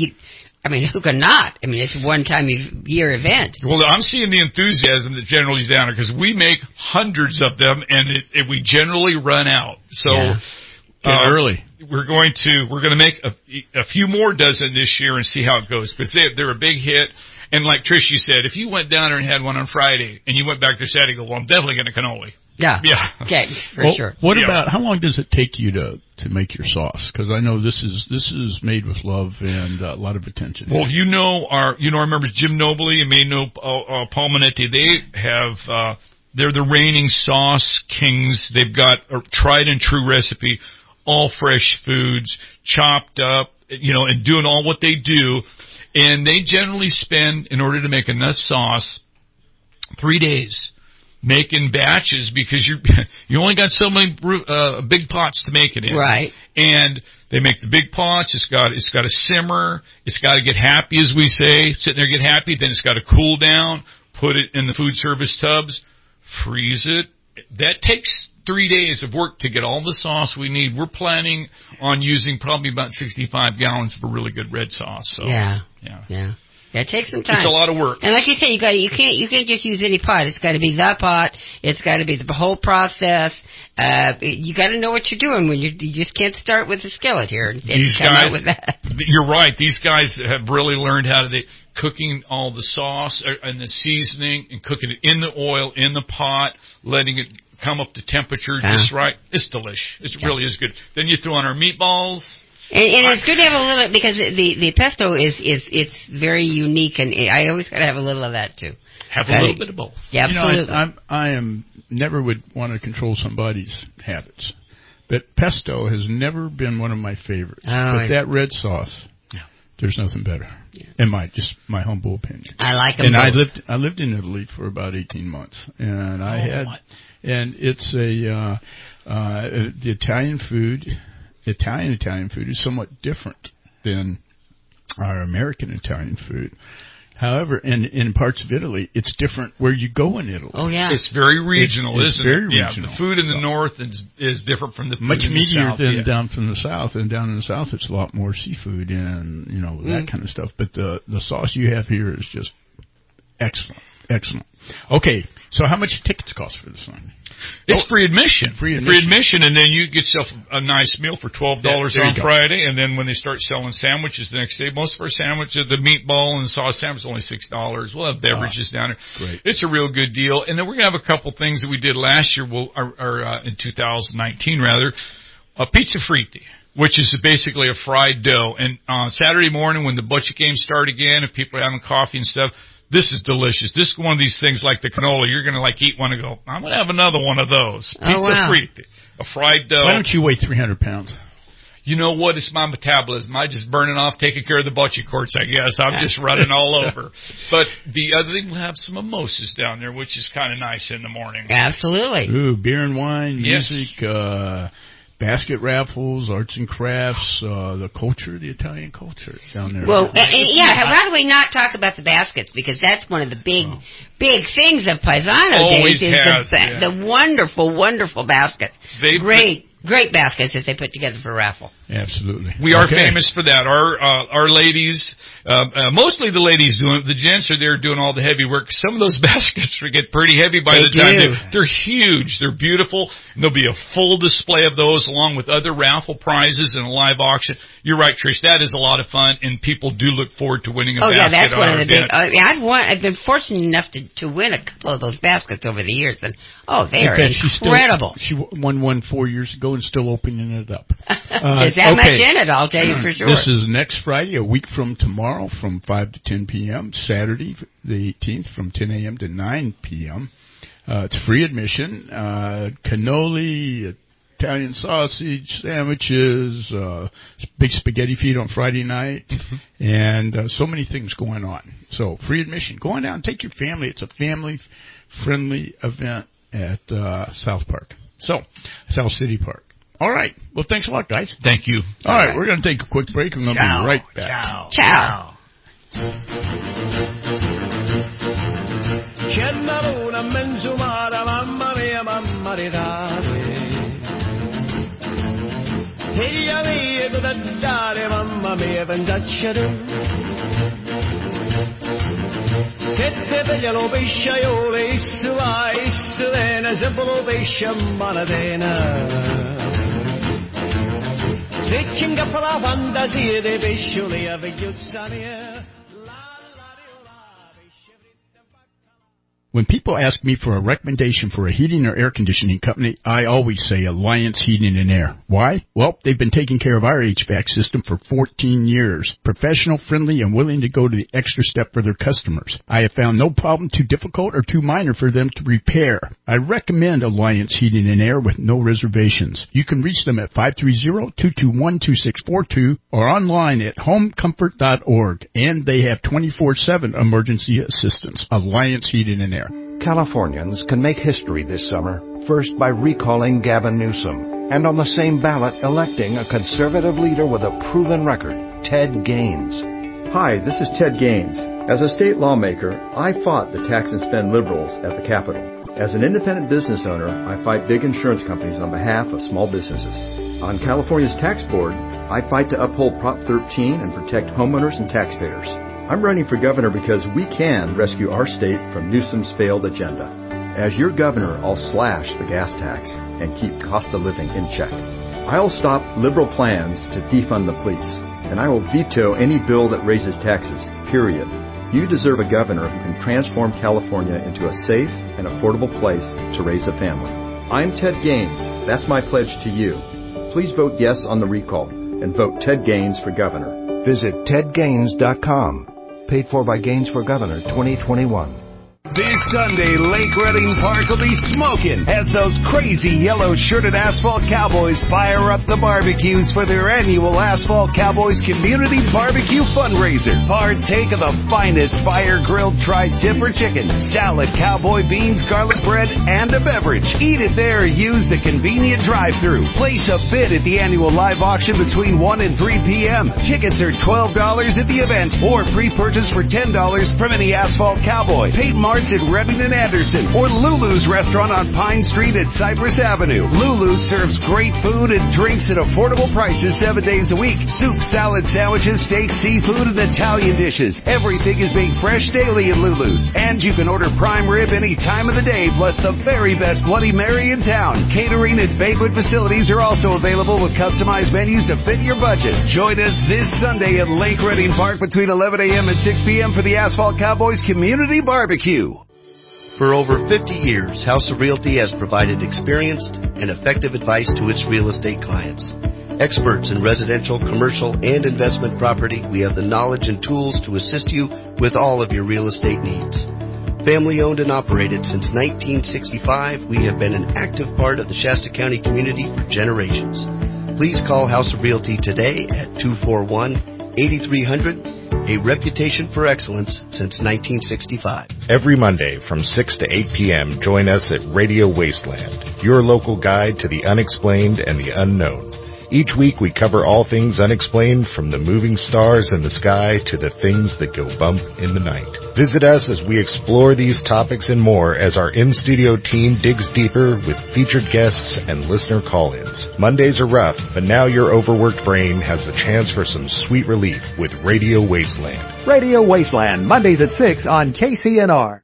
I mean, who can not? I mean, it's a one-time-a-year event. Well, I'm seeing the enthusiasm that generally is down there because we make hundreds of them, and we generally run out. So early. We're going to make a few more dozen this year and see how it goes because they're a big hit. And like Trish, you said, if you went down there and had one on Friday and you went back there Saturday, I'm definitely getting a cannoli. Yeah. Okay, for sure. What about how long does it take you to make your sauce? Because I know this is made with love and a lot of attention. Well, our members Jim Nobley, you may know Paul Minetti. They have they're the reigning sauce kings. They've got a tried and true recipe, all fresh foods, chopped up, and doing all what they do. And they generally spend, in order to make enough sauce, 3 days making batches because you only got so many big pots to make it in. Right. And they make the big pots. It's got to simmer. It's got to get happy, as we say. Sit there, get happy. Then it's got to cool down. Put it in the food service tubs. Freeze it. That takes 3 days of work to get all the sauce we need. We're planning on using probably about 65 gallons of a really good red sauce. So, yeah. It takes some time. It's a lot of work. And like you say, you can't just use any pot. It's got to be the pot. It's got to be the whole process. You got to know what you're doing when you just can't start with a skillet here and come out with that. You're right. These guys have really learned how to cooking all the sauce and the seasoning and cooking it in the oil in the pot, letting it come up to temperature just right. It's delicious. It really is good. Then you throw on our meatballs. And it's good to have a little because the pesto it's very unique, and I always got to have a little of that too. Have a little bit of both. Yeah, absolutely. I am never would want to control somebody's habits, but pesto has never been one of my favorites. But that red sauce, there's nothing better. Yeah. In my humble opinion. I like them. And both. I lived in Italy for about 18 months, and and it's the Italian food. Italian food is somewhat different than our American Italian food. However, in parts of Italy, it's different where you go in Italy. Oh, yeah. It's very regional, isn't it? Very regional. Yeah, the food in the north is different from the food much in the south. Much meatier than down from the south. And down in the south, it's a lot more seafood and, that kind of stuff. But the sauce you have here is just excellent. Excellent. Okay, so how much tickets cost for this one? It's free admission. Free admission, and then you get yourself a nice meal for $12 on Friday, and then when they start selling sandwiches the next day, most of our sandwiches, the meatball and sauce sandwich is only $6. We'll have beverages down there. Great. It's a real good deal. And then we're going to have a couple things that we did last year, in 2019 rather, pizza fritti, which is basically a fried dough. And on Saturday morning when the butcher games start again, if people are having coffee and stuff, this is delicious. This is one of these things like the cannoli. You're going to eat one and go, I'm going to have another one of those. Pizza fritti, a fried dough. Why don't you weigh 300 pounds? You know what? It's my metabolism. I just burning off, taking care of the butcher courts, I guess. I'm just running all over. But the other thing, we'll have some mimosas down there, which is kind of nice in the morning. Absolutely. Ooh, beer and wine, music, basket raffles, arts and crafts, the culture, the Italian culture down there. Well, how do we not talk about the baskets? Because that's one of the big things of Paisano Days is the wonderful, wonderful baskets. Great baskets that they put together for raffle. Absolutely. We are famous for that. Our ladies, mostly the ladies doing it. The gents are there doing all the heavy work. Some of those baskets get pretty heavy by the time they're huge. They're beautiful. And there'll be a full display of those along with other raffle prizes and a live auction. You're right, Trish. That is a lot of fun, and people do look forward to winning a basket. Yeah, that's one of the big. I've been fortunate enough to win a couple of those baskets over the years, and they are incredible. She won one 4 years ago and still opening it up. There's that much in it, I'll tell you for sure. This is next Friday, a week from tomorrow, from 5 to 10 p.m. Saturday, the 18th, from 10 a.m. to 9 p.m. It's free admission. Cannoli, Italian sausage, sandwiches, big spaghetti feed on Friday night, and so many things going on. So free admission. Go on down and take your family. It's a family-friendly event at South City Park. All right. Well, thanks a lot, guys. Thank you. All right. We're going to take a quick break. I'm going to be right back. Ciao. Sette belle lo pesciaiole, issua, isselena, sempre lo pesce manadena. Se ci ingappa la fantasia dei pescioli a vegliuzzania. When people ask me for a recommendation for a heating or air conditioning company, I always say Alliance Heating and Air. Why? Well, they've been taking care of our HVAC system for 14 years. Professional, friendly, and willing to go to the extra step for their customers. I have found no problem too difficult or too minor for them to repair. I recommend Alliance Heating and Air with no reservations. You can reach them at 530-221-2642 or online at homecomfort.org. And they have 24/7 emergency assistance. Alliance Heating and Air. Californians can make history this summer, first by recalling Gavin Newsom, and on the same ballot electing a conservative leader with a proven record, Ted Gaines. Hi, this is Ted Gaines. As a state lawmaker, I fought the tax and spend liberals at the Capitol. As an independent business owner, I fight big insurance companies on behalf of small businesses. On California's tax board, I fight to uphold Prop 13 and protect homeowners and taxpayers. I'm running for governor because we can rescue our state from Newsom's failed agenda. As your governor, I'll slash the gas tax and keep cost of living in check. I'll stop liberal plans to defund the police, and I will veto any bill that raises taxes, period. You deserve a governor who can transform California into a safe and affordable place to raise a family. I'm Ted Gaines. That's my pledge to you. Please vote yes on the recall and vote Ted Gaines for governor. Visit tedgaines.com. Paid for by Gaines for Governor 2021. This Sunday, Lake Redding Park will be smoking as those crazy yellow-shirted Asphalt Cowboys fire up the barbecues for their annual Asphalt Cowboys Community Barbecue Fundraiser. Partake of the finest fire-grilled tri-tip or chicken, salad, cowboy beans, garlic bread, and a beverage. Eat it there or use the convenient drive-thru. Place a bid at the annual live auction between 1 and 3 p.m. Tickets are $12 at the event or pre-purchase for $10 from any Asphalt Cowboy. Paid Marts at Redding and Anderson, or Lulu's restaurant on Pine Street at Cypress Avenue. Lulu's serves great food and drinks at affordable prices 7 days a week. Soup, salad, sandwiches, steak, seafood, and Italian dishes. Everything is made fresh daily at Lulu's. And you can order prime rib any time of the day, plus the very best Bloody Mary in town. Catering and banquet facilities are also available with customized menus to fit your budget. Join us this Sunday at Lake Redding Park between 11 a.m. and 6 p.m. for the Asphalt Cowboys Community Barbecue. For over 50 years, House of Realty has provided experienced and effective advice to its real estate clients. Experts in residential, commercial, and investment property, we have the knowledge and tools to assist you with all of your real estate needs. Family owned and operated since 1965, we have been an active part of the Shasta County community for generations. Please call House of Realty today at 241-8300 a reputation for excellence since 1965. Every Monday from 6 to 8 p.m., join us at Radio Wasteland, your local guide to the unexplained and the unknown. Each week we cover all things unexplained, from the moving stars in the sky to the things that go bump in the night. Visit us as we explore these topics and more as our in-studio team digs deeper with featured guests and listener call-ins. Mondays are rough, but now your overworked brain has the chance for some sweet relief with Radio Wasteland. Radio Wasteland, Mondays at 6 on KCNR.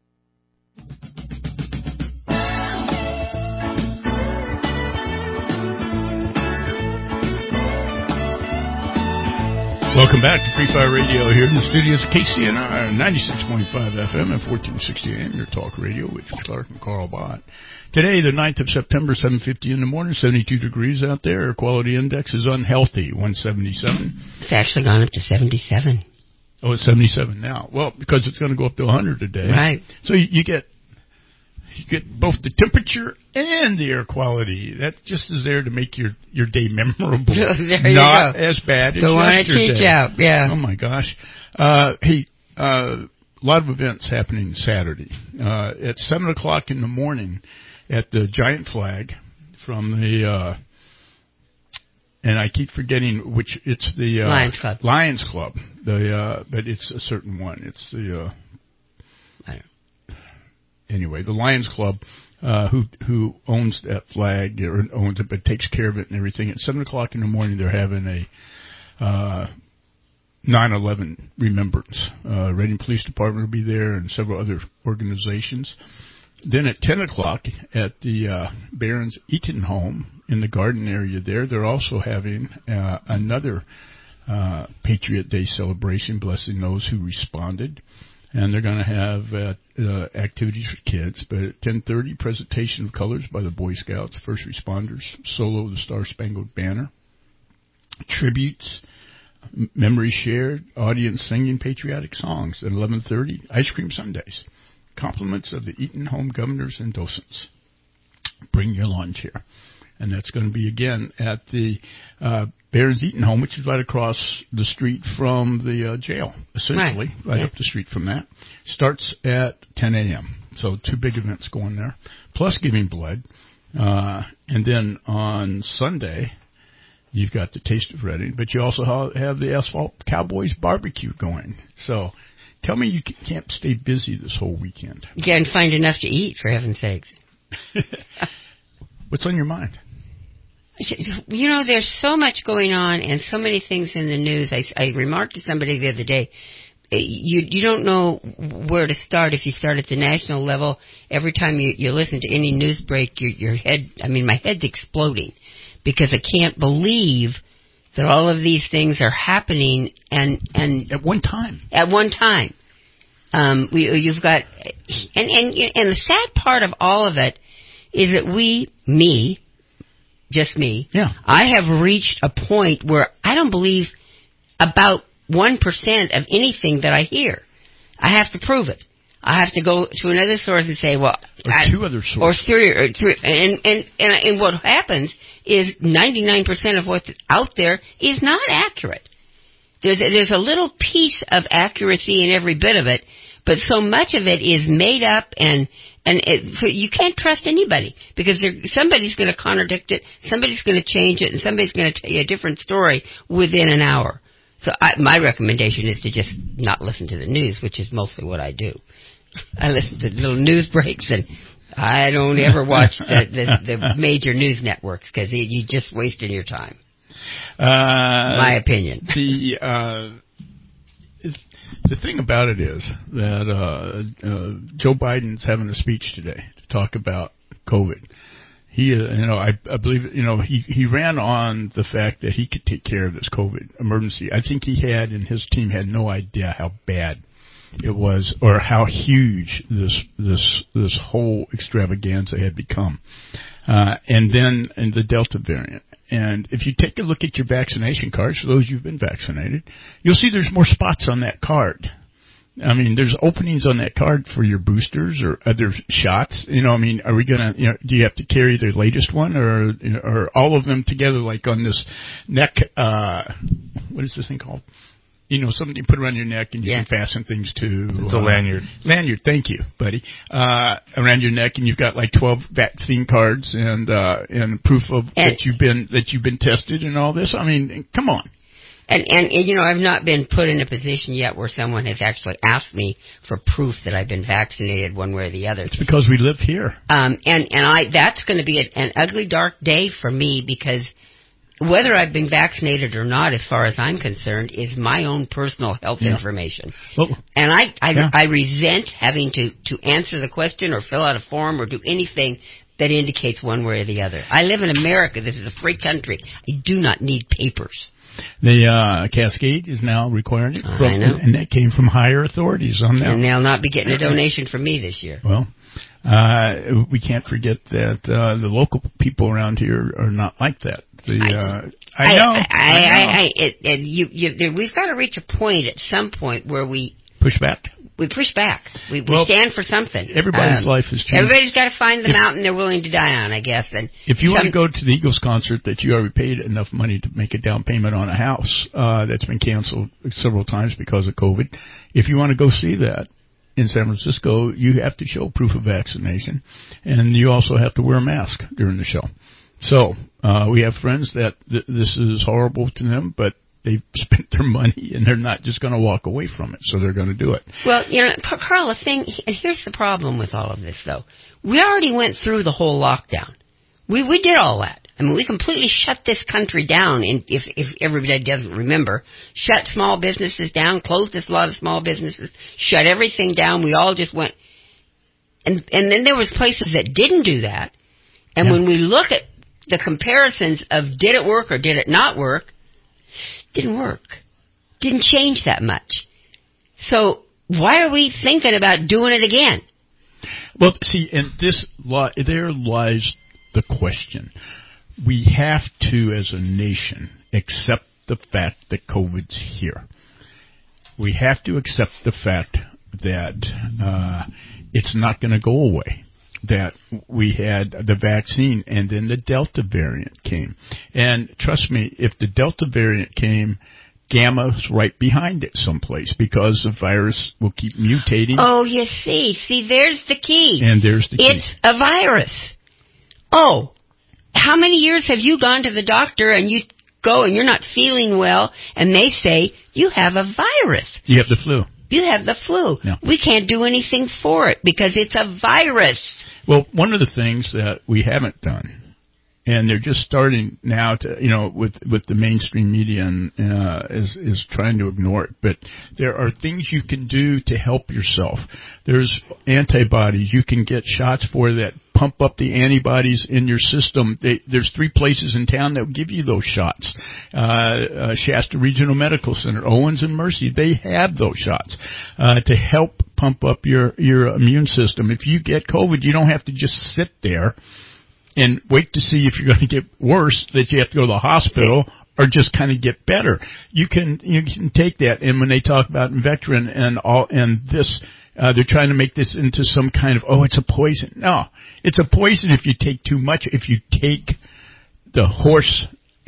Welcome back to Free Fire Radio here in the studios of KCNR, 96.5 FM and 1460 AM, your talk radio with Clark and Carl Bott. Today, the 9th of September, 7:50 in the morning, 72 degrees out there. Air quality index is unhealthy, 177. It's actually gone up to 77. Oh, it's 77 now. Well, because it's going to go up to 100 today. Right. So you get both the temperature and the air quality. That just is there to make your day memorable. There you Not go. as bad as Don't want to yesterday. cheat out, yeah. Oh, my gosh. Hey, a lot of events happening Saturday. At 7 o'clock in the morning at the Giant Flag from the... and I keep forgetting which... It's the... Lions Club. Lions Club. But it's a certain one. It's the... Anyway, the Lions Club, who owns that flag, or owns it, but takes care of it and everything. At 7 o'clock in the morning, they're having a 9/11 remembrance. Reading Police Department will be there, and several other organizations. Then at 10 o'clock at the Barron's Eaton home in the garden area there, they're also having another Patriot Day celebration, blessing those who responded. And they're going to have activities for kids. But at 10:30, presentation of colors by the Boy Scouts, first responders, solo of the Star Spangled Banner, tributes, memories shared, audience singing patriotic songs. At 11:30, ice cream sundaes, compliments of the Eaton home governors and docents. Bring your lawn chair. And that's going to be, again, at the Barron's Eaton home, which is right across the street from the jail, essentially, right up the street from that. Starts at 10 a.m. So 2 big events going there, plus giving blood. And then on Sunday, you've got the Taste of Reading, but you also have the Asphalt Cowboys barbecue going. So tell me you can't stay busy this whole weekend. You can't find enough to eat, for heaven's sakes. What's on your mind? You know, there's so much going on and so many things in the news. I remarked to somebody the other day, you don't know where to start. If you start at the national level, every time you listen to any news break, my head's exploding, because I can't believe that all of these things are happening and at one time. At one time. You've got, and the sad part of all of it is that just me, I have reached a point where I don't believe about 1% of anything that I hear. I have to prove it. I have to go to another source and say, well, two other sources, or three, and what happens is 99% of what's out there is not accurate. There's a little piece of accuracy in every bit of it, but so much of it is made up, so you can't trust anybody, because somebody's going to contradict it, somebody's going to change it, and somebody's going to tell you a different story within an hour. So my recommendation is to just not listen to the news, which is mostly what I do. I listen to little news breaks, and I don't ever watch the major news networks, because you're just wasting your time. My opinion. The thing about it is that Joe Biden's having a speech today to talk about COVID. He, I believe, he ran on the fact that he could take care of this COVID emergency. I think he and his team had no idea how bad it was, or how huge this whole extravaganza had become. And then in the Delta variant. And if you take a look at your vaccination cards, for those who've been vaccinated, you'll see there's more spots on that card. I mean, there's openings on that card for your boosters or other shots. Are we going to, do you have to carry the latest one, or all of them together, like on this neck, what is this thing called? something you put around your neck and you can fasten things to. It's a lanyard. Lanyard, thank you, buddy. Around your neck, and you've got like 12 vaccine cards and proof of that you've been tested and all this. I mean, come on. And I've not been put in a position yet where someone has actually asked me for proof that I've been vaccinated one way or the other. It's because we live here. That's going to be an ugly, dark day for me, because whether I've been vaccinated or not, as far as I'm concerned, is my own personal health information. Well, and I resent having to answer the question or fill out a form or do anything that indicates one way or the other. I live in America. This is a free country. I do not need papers. The Cascade is now requiring it, I know. And that came from higher authorities on that. And they'll not be getting a donation from me this year. Well, we can't forget that the local people around here are not like that. I know. We've got to reach a point at some point where we push back. We push back. We stand for something. Everybody's life has changed. Everybody's got to find the mountain they're willing to die on, I guess. And if you want to go to the Eagles concert that you already paid enough money to make a down payment on a house that's been canceled several times because of COVID, if you want to go see that in San Francisco, you have to show proof of vaccination, and you also have to wear a mask during the show. So we have friends that this is horrible to them, but they've spent their money, and they're not just going to walk away from it, so they're going to do it. Well, Carl, and here's the problem with all of this, though. We already went through the whole lockdown. We did all that. I mean, we completely shut this country down, if everybody doesn't remember. Shut small businesses down, closed a lot of small businesses, shut everything down. We all just went. And then there was places that didn't do that. And when we look at the comparisons of did it work or did it not work, didn't work. Didn't change that much. So why are we thinking about doing it again? Well, see, and there lies the question. We have to, as a nation, accept the fact that COVID's here. We have to accept the fact that it's not going to go away. That we had the vaccine, and then the Delta variant came. And trust me, if the Delta variant came, Gamma's right behind it someplace, because the virus will keep mutating. Oh, you see, there's the key. And there's the key. It's a virus. Oh, how many years have you gone to the doctor and you go and you're not feeling well, and they say you have a virus? You have the flu. You have the flu. No. We can't do anything for it because it's a virus. Well, one of the things that we haven't done, and they're just starting now to, with the mainstream media is trying to ignore it, but there are things you can do to help yourself. There's antibodies you can get shots for that pump up the antibodies in your system. There's 3 places in town that will give you those shots. Shasta Regional Medical Center, Owens and Mercy, they have those shots to help pump up your immune system. If you get COVID, you don't have to just sit there and wait to see if you're going to get worse, that you have to go to the hospital, or just kind of get better. You can take that, and when they talk about Vectrin and this, they're trying to make this into some kind of, it's a poison. No, it's a poison if you take too much. If you take the horse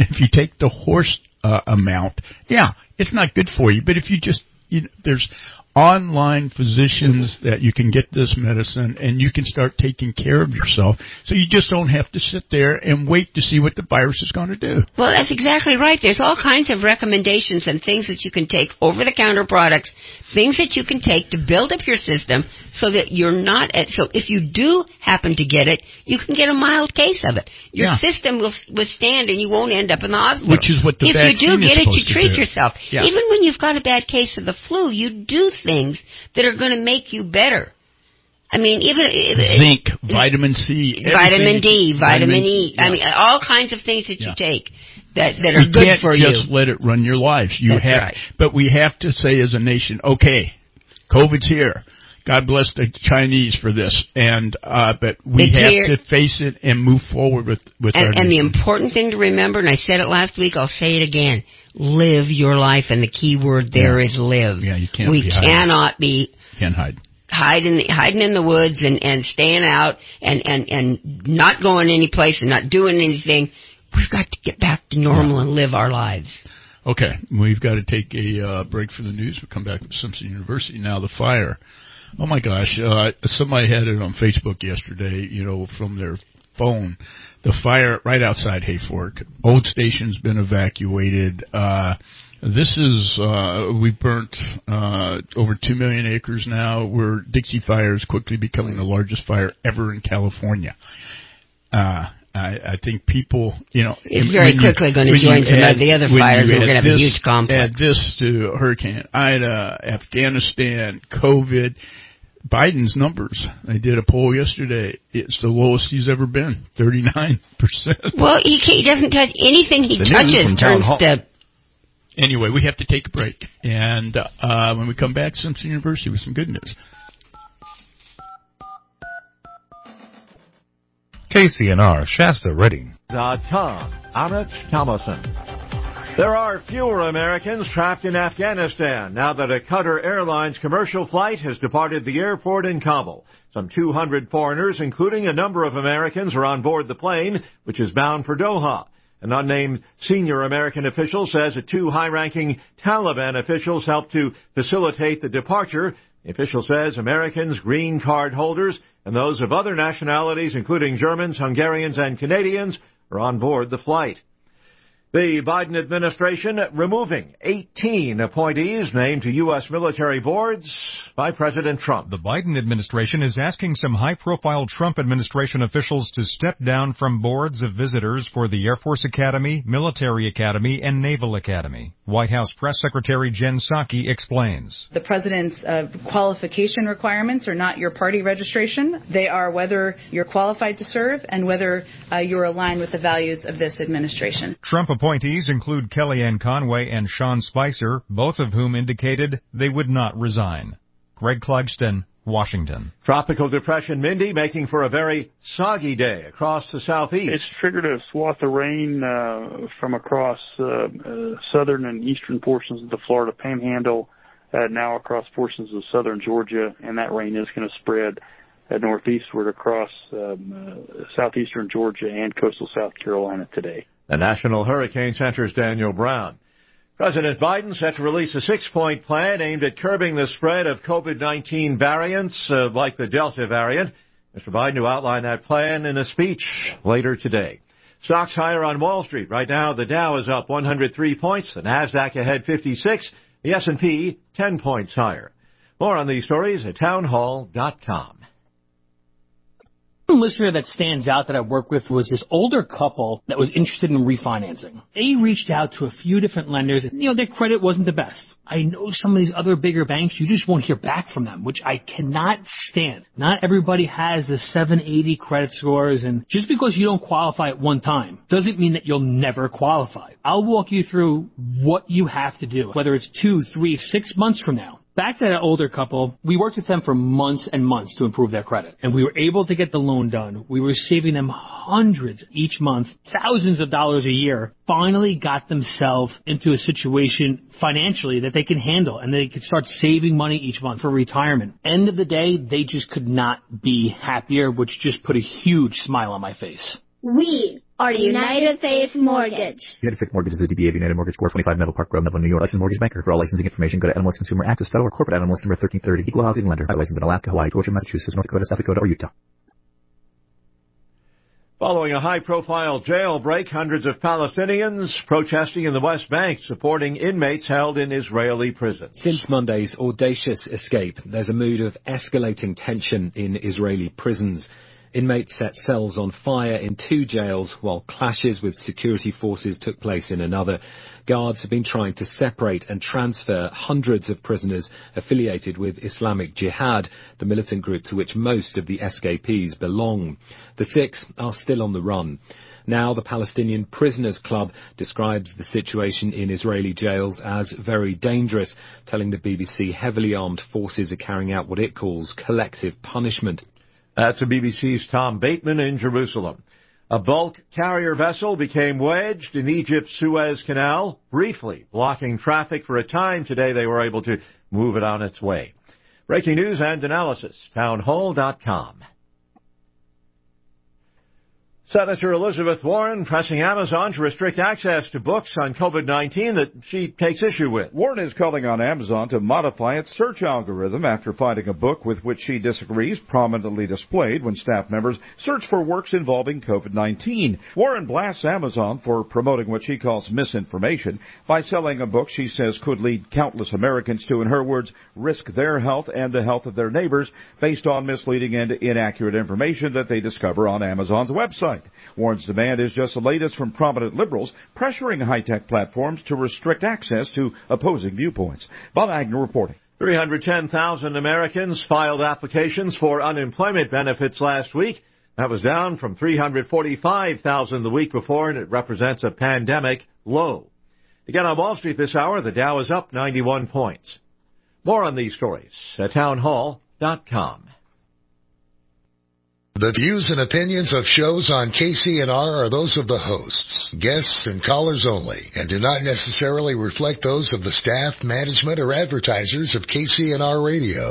amount, it's not good for you. But if you just, there's online physicians that you can get this medicine, and you can start taking care of yourself, so you just don't have to sit there and wait to see what the virus is going to do. Well, that's exactly right. There's all kinds of recommendations and things that you can take, over-the-counter products, things that you can take to build up your system so that you're not so if you do happen to get it, you can get a mild case of it. Your system will withstand, and you won't end up in the hospital. Which is what the vaccine is supposed to do. If you do get it, you treat yourself. Yeah. Even when you've got a bad case of the flu, you do things that are going to make you better. I mean, even zinc, vitamin C, vitamin D, vitamin E. I mean, all kinds of things that you take that are good for you. You can't just let it run your lives. That's right. But we have to say as a nation, okay, COVID's here. God bless the Chinese for this, but we have to face it and move forward with our nation. And the important thing to remember, and I said it last week, I'll say it again: live your life, and the key word there is live. Yeah, you can't. We cannot be. Can't hide. Hiding in the woods and staying out and not going any place and not doing anything. We've got to get back to normal and live our lives. Okay, we've got to take a break for the news. We'll come back with Simpson University. Now the fire. Oh, my gosh. Somebody had it on Facebook yesterday, from their phone. The fire right outside Hayfork. Old station's been evacuated. We've burnt over 2 million acres now. Dixie Fire is quickly becoming the largest fire ever in California. I think people, it's very quickly going to join some of the other fires. We're going to have a huge complex. Add this to Hurricane Ida, Afghanistan, COVID. Biden's numbers. I did a poll yesterday. It's the lowest he's ever been, 39%. Well, he doesn't touch anything he touches turns to. Anyway, we have to take a break. And when we come back, Simpson University with some good news. KCNR, Shasta, Reading. Tom Anich Thomason. There are fewer Americans trapped in Afghanistan now that a Qatar Airlines commercial flight has departed the airport in Kabul. Some 200 foreigners, including a number of Americans, are on board the plane, which is bound for Doha. An unnamed senior American official says that 2 high-ranking Taliban officials helped to facilitate the departure. The official says Americans, green card holders, and those of other nationalities, including Germans, Hungarians, and Canadians, are on board the flight. The Biden administration removing 18 appointees named to U.S. military boards by President Trump. The Biden administration is asking some high-profile Trump administration officials to step down from boards of visitors for the Air Force Academy, Military Academy, and Naval Academy. White House Press Secretary Jen Psaki explains. The president's qualification requirements are not your party registration. They are whether you're qualified to serve and whether you're aligned with the values of this administration. Trump appointees include Kellyanne Conway and Sean Spicer, both of whom indicated they would not resign. Greg Clugston, Washington. Tropical depression Mindy making for a very soggy day across the southeast. It's triggered a swath of rain from across southern and eastern portions of the Florida Panhandle, now across portions of southern Georgia, and that rain is going to spread northeastward across southeastern Georgia and coastal South Carolina today. The National Hurricane Center's Daniel Brown. President Biden set to release a 6-point plan aimed at curbing the spread of COVID-19 variants like the Delta variant. Mr. Biden will outline that plan in a speech later today. Stocks higher on Wall Street. Right now, the Dow is up 103 points. The Nasdaq ahead 56. The S&P 10 points higher. More on these stories at townhall.com. One listener that stands out that I worked with was this older couple that was interested in refinancing. They reached out to a few different lenders, and, their credit wasn't the best. I know some of these other bigger banks, you just won't hear back from them, which I cannot stand. Not everybody has the 780 credit scores, and just because you don't qualify at one time doesn't mean that you'll never qualify. I'll walk you through what you have to do, whether it's 2, 3, 6 months from now. Back to that older couple, we worked with them for months and months to improve their credit, and we were able to get the loan done. We were saving them hundreds each month, thousands of dollars a year, finally got themselves into a situation financially that they can handle, and they could start saving money each month for retirement. End of the day, they just could not be happier, which just put a huge smile on my face. We are United Faith Mortgage. United Faith Mortgage is a DBA of United Mortgage Corp. 25 Melville Park Road, Melville, New York. Licensed mortgage banker. For all licensing information, go to NMLS Consumer Access Federal or Corporate NMLS number 1330. Equal housing lender. Licensed in Alaska, Hawaii, Georgia, Massachusetts, North Dakota, South Dakota, or Utah. Following a high-profile jailbreak, hundreds of Palestinians protesting in the West Bank supporting inmates held in Israeli prisons. Since Monday's audacious escape, there's a mood of escalating tension in Israeli prisons. Inmates set cells on fire in 2 jails while clashes with security forces took place in another. Guards have been trying to separate and transfer hundreds of prisoners affiliated with Islamic Jihad, the militant group to which most of the escapees belong. The 6 are still on the run. Now the Palestinian Prisoners Club describes the situation in Israeli jails as very dangerous, telling the BBC heavily armed forces are carrying out what it calls collective punishment. That's the BBC's Tom Bateman in Jerusalem. A bulk carrier vessel became wedged in Egypt's Suez Canal, briefly blocking traffic for a time. Today they were able to move it on its way. Breaking news and analysis, townhall.com. Senator Elizabeth Warren pressing Amazon to restrict access to books on COVID-19 that she takes issue with. Warren is calling on Amazon to modify its search algorithm after finding a book with which she disagrees prominently displayed when staff members search for works involving COVID-19. Warren blasts Amazon for promoting what she calls misinformation by selling a book she says could lead countless Americans to, in her words, risk their health and the health of their neighbors based on misleading and inaccurate information that they discover on Amazon's website. Warren's demand is just the latest from prominent liberals pressuring high-tech platforms to restrict access to opposing viewpoints. Bob Agnew reporting. 310,000 Americans filed applications for unemployment benefits last week. That was down from 345,000 the week before, and it represents a pandemic low. Again, on Wall Street this hour, the Dow is up 91 points. More on these stories at townhall.com. The views and opinions of shows on KCNR are those of the hosts, guests, and callers only, and do not necessarily reflect those of the staff, management, or advertisers of KCNR Radio.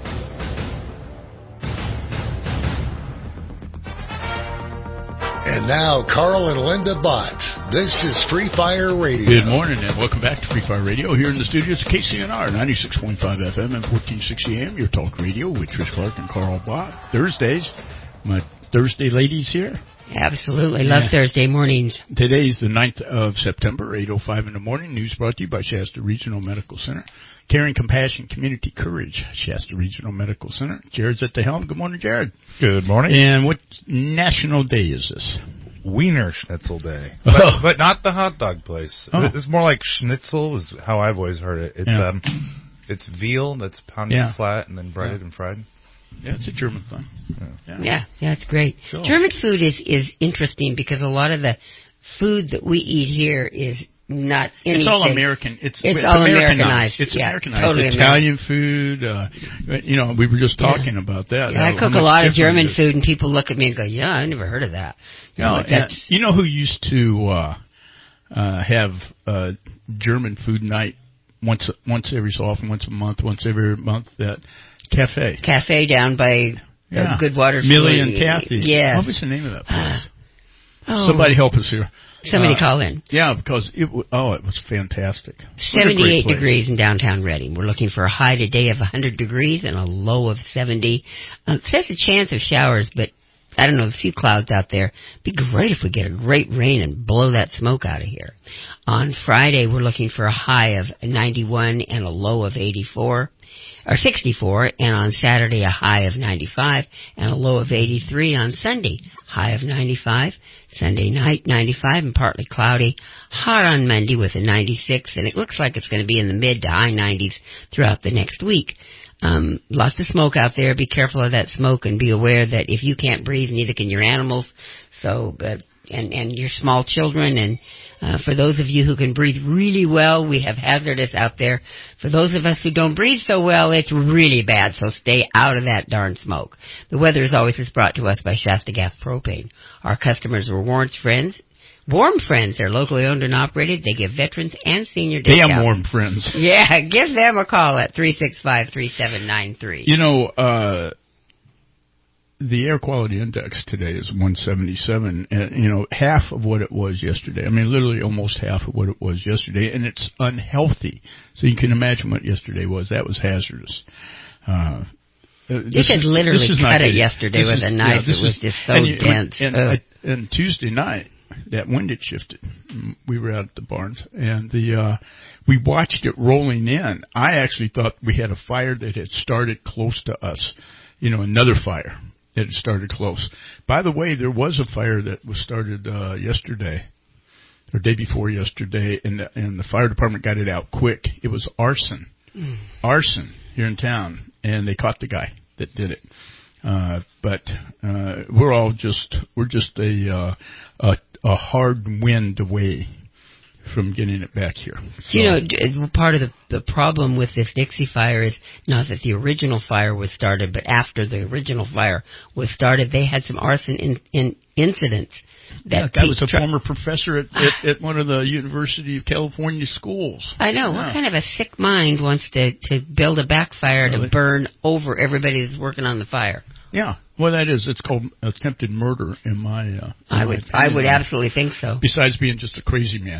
And now, Carl and Linda Bott. This is Free Fire Radio. Good morning, and welcome back to Free Fire Radio here in the studios of KCNR, 96.5 FM and 1460 AM, your talk radio with Trish Clark and Carl Bott. Thursdays. My Thursday ladies here. Absolutely. Love Thursday mornings. Today's the 9th of September, 8:05 in the morning. News brought to you by Shasta Regional Medical Center. Caring, Compassion, Community Courage, Shasta Regional Medical Center. Jared's at the helm. Good morning, Jared. Good morning. And what national day is this? Wiener Schnitzel Day. But not the hot dog place. Oh. It's more like schnitzel is how I've always heard it. It's it's veal that's pounded flat and then breaded and fried. Yeah, it's a German thing. Yeah, it's great. Sure. German food is interesting because a lot of the food that we eat here is not anything. It's all American. It's all Americanized. It's Americanized. Totally Italian food. We were just talking about that. Yeah, I cook a lot of German food, and people look at me and go, "Yeah, I never heard of that." You know who used to have German food night once every so often, once every month? That Cafe down by Goodwater. Millie and Kathy. Yeah. What was the name of that place? Somebody help us here. Somebody call in. Yeah, because it was fantastic. 78 degrees in downtown Reading. We're looking for a high today of 100 degrees and a low of 70. It says a chance of showers, but I don't know, a few clouds out there. It'd be great if we get a great rain and blow that smoke out of here. On Friday, we're looking for a high of 91 and a low of 64, and on Saturday a high of 95 and a low of 83 on Sunday. High of 95, Sunday night 95 and partly cloudy. Hot on Monday with a 96, and it looks like it's going to be in the mid to high 90s throughout the next week. Lots of smoke out there. Be careful of that smoke and be aware that if you can't breathe, neither can your animals. So, and your small children, and for those of you who can breathe really well, we have hazardous out there. For those of us who don't breathe so well, it's really bad, so stay out of that darn smoke. The weather is always brought to us by Shasta Gas Propane. Our customers are Warm Friends. They're locally owned and operated. They give veterans and senior discounts. Damn Warm Friends. Yeah, give them a call at 365-3793. You know, the air quality index today is 177, and, half of what it was yesterday. I mean, literally almost half of what it was yesterday, and it's unhealthy. So you can imagine what yesterday was. That was hazardous. You could literally cut it yesterday with a knife. It was just so dense. And Tuesday night, that wind had shifted. We were out at the barns, and we watched it rolling in. I actually thought we had a fire that had started close to us, another fire that had started close. By the way, there was a fire that was started yesterday, or day before yesterday, and the fire department got it out quick. It was arson. Arson here in town, and they caught the guy that did it. But we're just a hard wind away from getting it back here. So. Part of the problem with this Dixie fire is not that the original fire was started, but after the original fire was started, they had some arson incidents. That was a former professor at one of the University of California schools. I know. Yeah. What kind of a sick mind wants to build a backfire to burn over everybody that's working on the fire? Yeah. Well, that is. It's called attempted murder in my. I would absolutely think so. Besides being just a crazy man.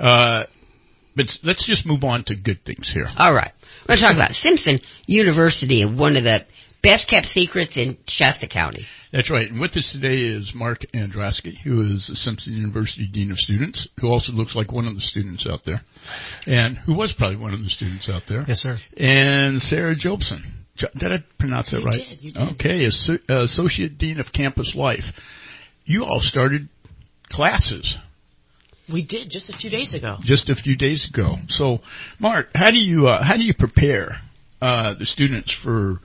But let's just move on to good things here. All right. We're going to talk about Simpson University, one of the best-kept secrets in Shasta County. That's right. And with us today is Mark Andrasky, who is the Simpson University Dean of Students, who also looks like one of the students out there, and who was probably one of the students out there. Yes, sir. And Sarah Jobson. Did I pronounce that right? You did. Okay, Associate Dean of Campus Life. You all started classes. We did just a few days ago. Just a few days ago. So, Mark, how do you prepare the students for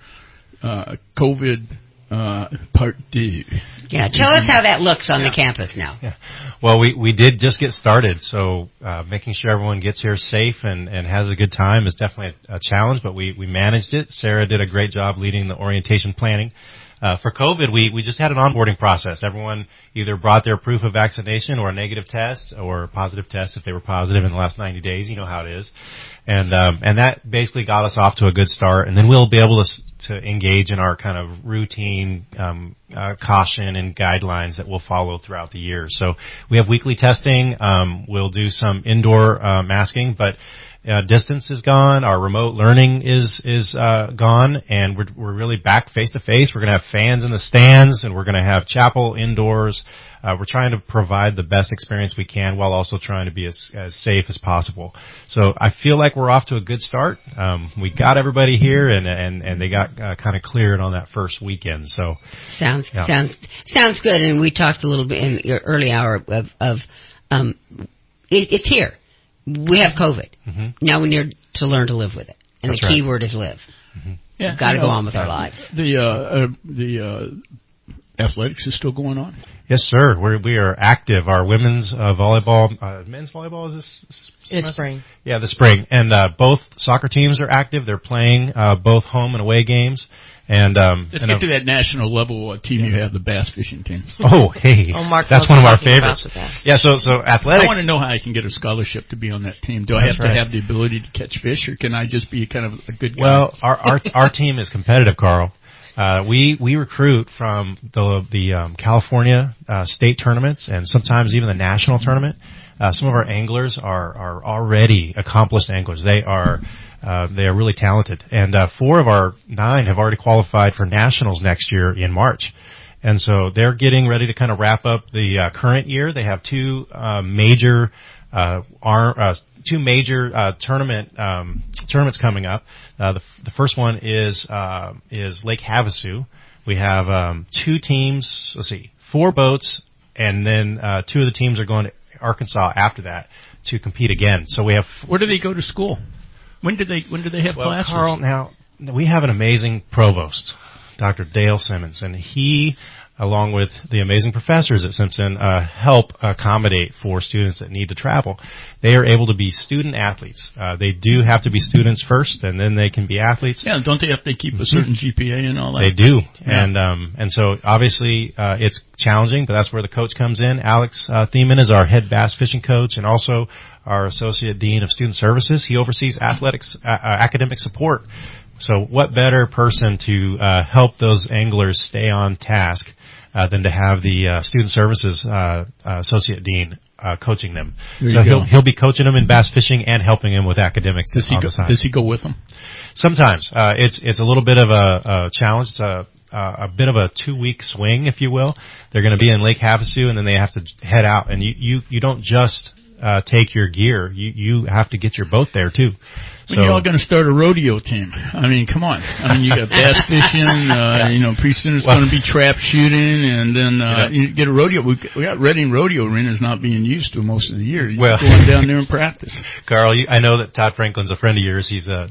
COVID Part D? Yeah, tell us how that looks on the campus now. Yeah. Well, we did just get started, so making sure everyone gets here safe and has a good time is definitely a challenge, but we managed it. Sarah did a great job leading the orientation planning. For COVID, we just had an onboarding process. Everyone either brought their proof of vaccination or a negative test or a positive test if they were positive in the last 90 days. You know how it is. And that basically got us off to a good start. And then we'll be able to engage in our kind of routine, caution and guidelines that we'll follow throughout the year. So we have weekly testing. We'll do some indoor, masking, but distance is gone. Our remote learning is gone, and we're really back face to face. We're going to have fans in the stands, and we're going to have chapel indoors. We're trying to provide the best experience we can while also trying to be as safe as possible. So I feel like we're off to a good start. We got everybody here, and they got kind of cleared on that first weekend. So sounds good. And we talked a little bit in your early hour of it's here. We have COVID. Mm-hmm. Now we need to learn to live with it. And that's the key word is live. Mm-hmm. Yeah, we've got to go on with our lives. The athletics is still going on? Yes, sir. We are active. Our women's volleyball, men's volleyball is this It's spring. Yeah, the spring. And both soccer teams are active. They're playing both home and away games. And let's get to that national level team you have, the bass fishing team. Oh, hey. Mark, that's one of our favorites. Yeah, so athletics. I want to know how I can get a scholarship to be on that team. Do I have to have the ability to catch fish, or can I just be kind of a good guy? Well, our team is competitive, Carl. We recruit from the California state tournaments and sometimes even the national tournament. Some of our anglers are already accomplished anglers. They are really talented. And 4 of our 9 have already qualified for nationals next year in March. And so they're getting ready to kind of wrap up the current year. They have 2 major tournaments coming up. The first one is Lake Havasu. We have 2 teams. 4 boats, and then 2 of the teams are going to Arkansas after that to compete again. So we have. Where do they go to school? When do they have classes? Carl, now we have an amazing provost, Dr. Dale Simmons, and he, along with the amazing professors at Simpson, help accommodate for students that need to travel. They are able to be student athletes. They do have to be students first, and then they can be athletes. Yeah, don't they have to keep a certain GPA and all that? They do, yeah. And so obviously it's challenging, but that's where the coach comes in. Alex Thiemann is our head bass fishing coach, and also our associate dean of student services. He oversees athletics, academic support. So what better person to help those anglers stay on task than to have the student services associate dean coaching them. So he'll be coaching them in bass fishing and helping them with academics on the side. Does he go with them? Sometimes. It's a little bit of a challenge. It's a bit of a 2-week swing, if you will. They're going to be in Lake Havasu, and then they have to head out. And you don't just take your gear. You have to get your boat there too. So you're all going to start a rodeo team. I mean, come on. I mean, you got bass fishing. Pretty soon it's going to be trap shooting, and then you get a rodeo. We got Reading Rodeo Arena is not being used to most of the year. You're going down there and practice. Carl, I know that Todd Franklin's a friend of yours. He's the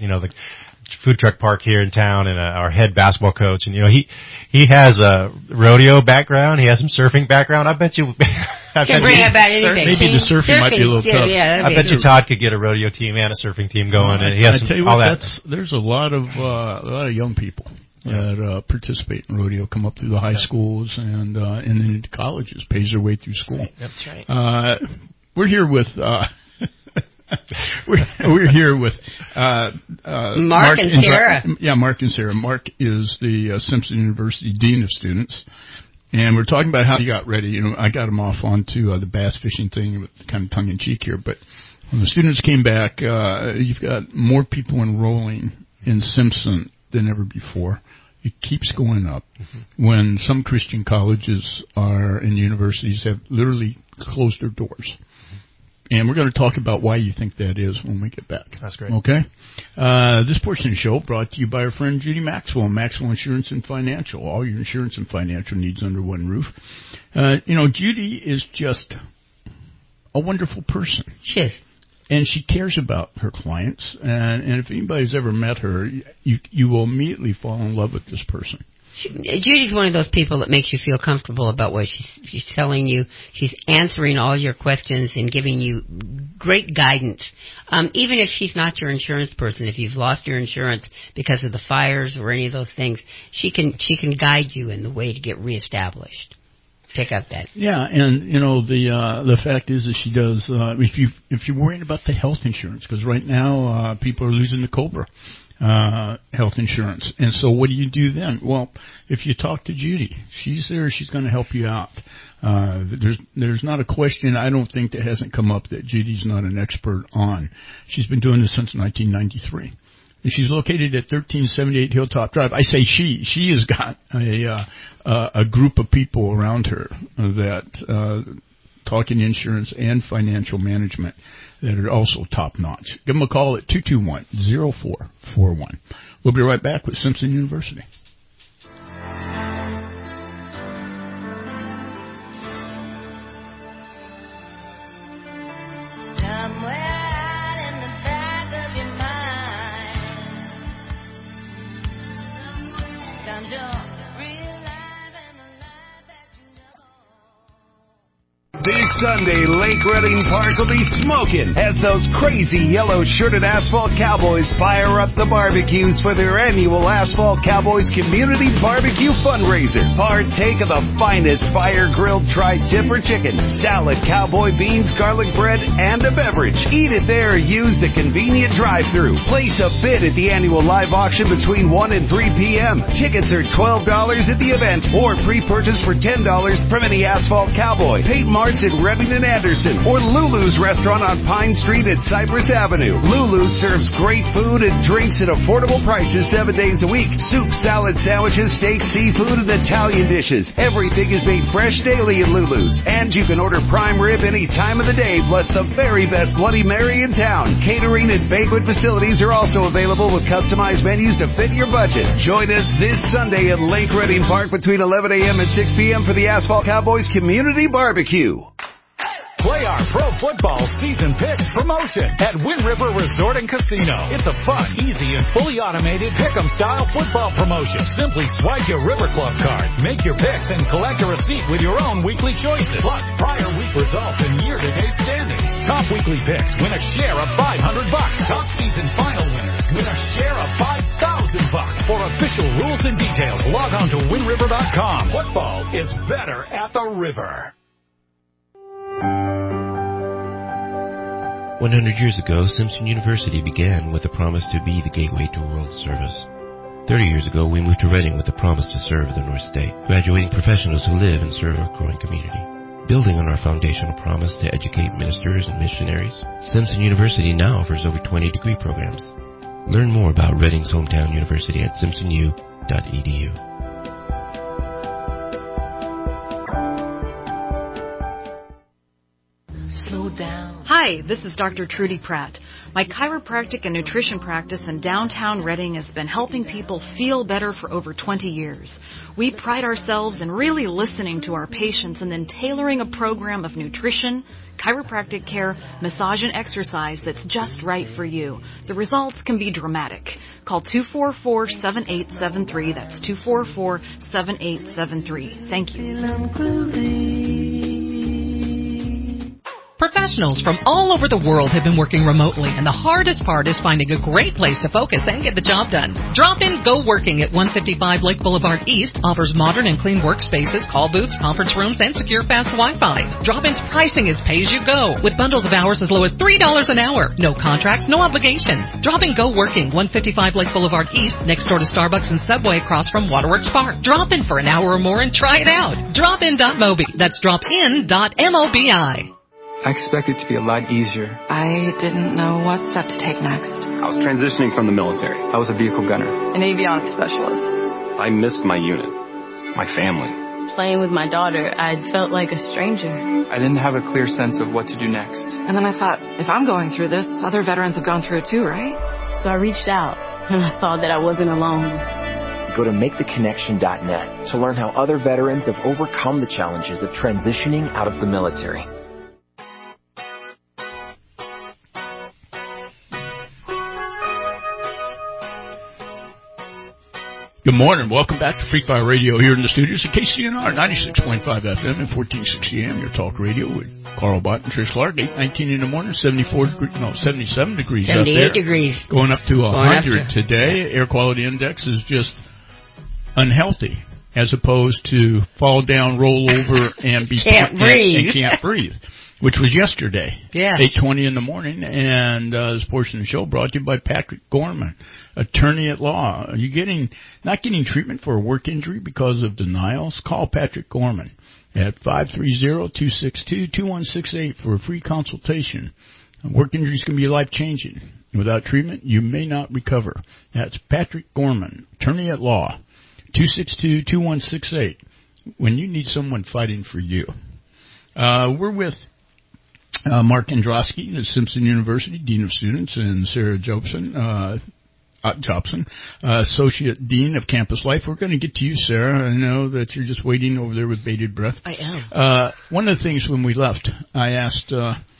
food truck park here in town, and our head basketball coach. And he has a rodeo background. He has some surfing background. I bet you. Can bring about anything. Maybe the surfing might be a little tough. Yeah, I bet you Todd could get a rodeo team and a surfing team going. And he has there's a lot of young people that participate in rodeo, come up through the high schools and then into colleges, pays their way through school. That's right. We're here with We're here with Mark and Sarah. Mark and Sarah. Mark is the Simpson University Dean of Students. And we're talking about how you got ready. You know, I got him off onto the bass fishing thing, with kind of tongue-in-cheek here. But when the students came back, you've got more people enrolling in Simpson than ever before. It keeps going up. Mm-hmm. When some Christian colleges and universities have literally closed their doors. And we're going to talk about why you think that is when we get back. That's great. Okay? This portion of the show brought to you by our friend Judy Maxwell, Maxwell Insurance and Financial. All your insurance and financial needs under one roof. Judy is just a wonderful person. She is. And she cares about her clients. And if anybody's ever met her, you will immediately fall in love with this person. Judy's one of those people that makes you feel comfortable about what she's telling you. She's answering all your questions and giving you great guidance. Even if she's not your insurance person, if you've lost your insurance because of the fires or any of those things, she can guide you in the way to get reestablished. Pick up that. Yeah, and the fact is that she does. If you're worrying about the health insurance, because right now people are losing the COBRA. Health insurance. And so what do you do then? Well, if you talk to Judy, she's there, she's going to help you out. There's not a question, I don't think, that hasn't come up that Judy's not an expert on. She's been doing this since 1993. And she's located at 1378 Hilltop Drive. I say she has got a group of people around her that talking insurance and financial management that are also top-notch. Give them a call at 221-0441. We'll be right back with Simpson University. This Sunday, Lake Redding Park will be smoking as those crazy yellow-shirted Asphalt Cowboys fire up the barbecues for their annual Asphalt Cowboys Community Barbecue Fundraiser. Partake of the finest fire-grilled tri-tip or chicken, salad, cowboy beans, garlic bread, and a beverage. Eat it there or use the convenient drive-thru. Place a bid at the annual live auction between 1 and 3 p.m. Tickets are $12 at the event or pre-purchase for $10 from any Asphalt Cowboy. Paint Marks at Redding and Anderson, or Lulu's restaurant on Pine Street at Cypress Avenue. Lulu's serves great food and drinks at affordable prices 7 days a week. Soup, salad, sandwiches, steaks, seafood, and Italian dishes. Everything is made fresh daily at Lulu's. And you can order prime rib any time of the day, plus the very best Bloody Mary in town. Catering and banquet facilities are also available with customized menus to fit your budget. Join us this Sunday at Lake Redding Park between 11 a.m. and 6 p.m. for the Asphalt Cowboys Community Barbecue. Play our pro football season picks promotion at Wind River Resort and Casino. It's a fun, easy, and fully automated pick-em style football promotion. Simply swipe your River Club card, make your picks, and collect a receipt with your own weekly choices. Plus, prior week results and year-to-date standings. Top weekly picks win a share of $500. Top season final winners win a share of $5,000. For official rules and details, log on to WindRiver.com. Football is better at the river. 100 years ago, Simpson University began with a promise to be the gateway to world service. 30 years ago, we moved to Redding with a promise to serve the North State, graduating professionals who live and serve our growing community. Building on our foundational promise to educate ministers and missionaries, Simpson University now offers over 20 degree programs. Learn more about Redding's hometown university at simpsonu.edu. Hi, this is Dr. Trudy Pratt. My chiropractic and nutrition practice in downtown Redding has been helping people feel better for over 20 years. We pride ourselves in really listening to our patients and then tailoring a program of nutrition, chiropractic care, massage, and exercise that's just right for you. The results can be dramatic. Call 244-7873. That's 244-7873. Thank you. Professionals from all over the world have been working remotely, and the hardest part is finding a great place to focus and get the job done. Drop-in Go Working at 155 Lake Boulevard East offers modern and clean workspaces, call booths, conference rooms, and secure fast Wi-Fi. Drop-in's pricing is pay-as-you-go, with bundles of hours as low as $3 an hour. No contracts, no obligation. Drop-in Go Working, 155 Lake Boulevard East, next door to Starbucks and Subway across from Waterworks Park. Drop in for an hour or more and try it out. Drop-in.mobi. That's drop-in.mobi. I expected it to be a lot easier. I didn't know what step to take next. I was transitioning from the military. I was a vehicle gunner. An avionics specialist. I missed my unit, my family. Playing with my daughter, I'd felt like a stranger. I didn't have a clear sense of what to do next. And then I thought, if I'm going through this, other veterans have gone through it too, right? So I reached out, and I saw that I wasn't alone. Go to MakeTheConnection.net to learn how other veterans have overcome the challenges of transitioning out of the military. Good morning. Welcome back to Free Fire Radio here in the studios at KCNR 96.5 FM and 1460 AM. Your talk radio with Carl Bott and Trish Clark. 8:19 in the morning, 77 degrees up there. 78 degrees. Going up to 100 today. Air quality index is just unhealthy, as opposed to fall down, roll over, and be can't breathe, which was yesterday. Yes. 8:20 in the morning, and this portion of the show brought to you by Patrick Gorman, attorney at law. Are you not getting treatment for a work injury because of denials? Call Patrick Gorman at 530-262-2168 for a free consultation. Work injuries can be life-changing. Without treatment, you may not recover. That's Patrick Gorman, attorney at law, 262-2168, when you need someone fighting for you. We're with Mark Androsky at Simpson University, Dean of Students, and Sarah Jobson, Associate Dean of Campus Life. We're going to get to you, Sarah. I know that you're just waiting over there with bated breath. I am. One of the things when we left, I asked,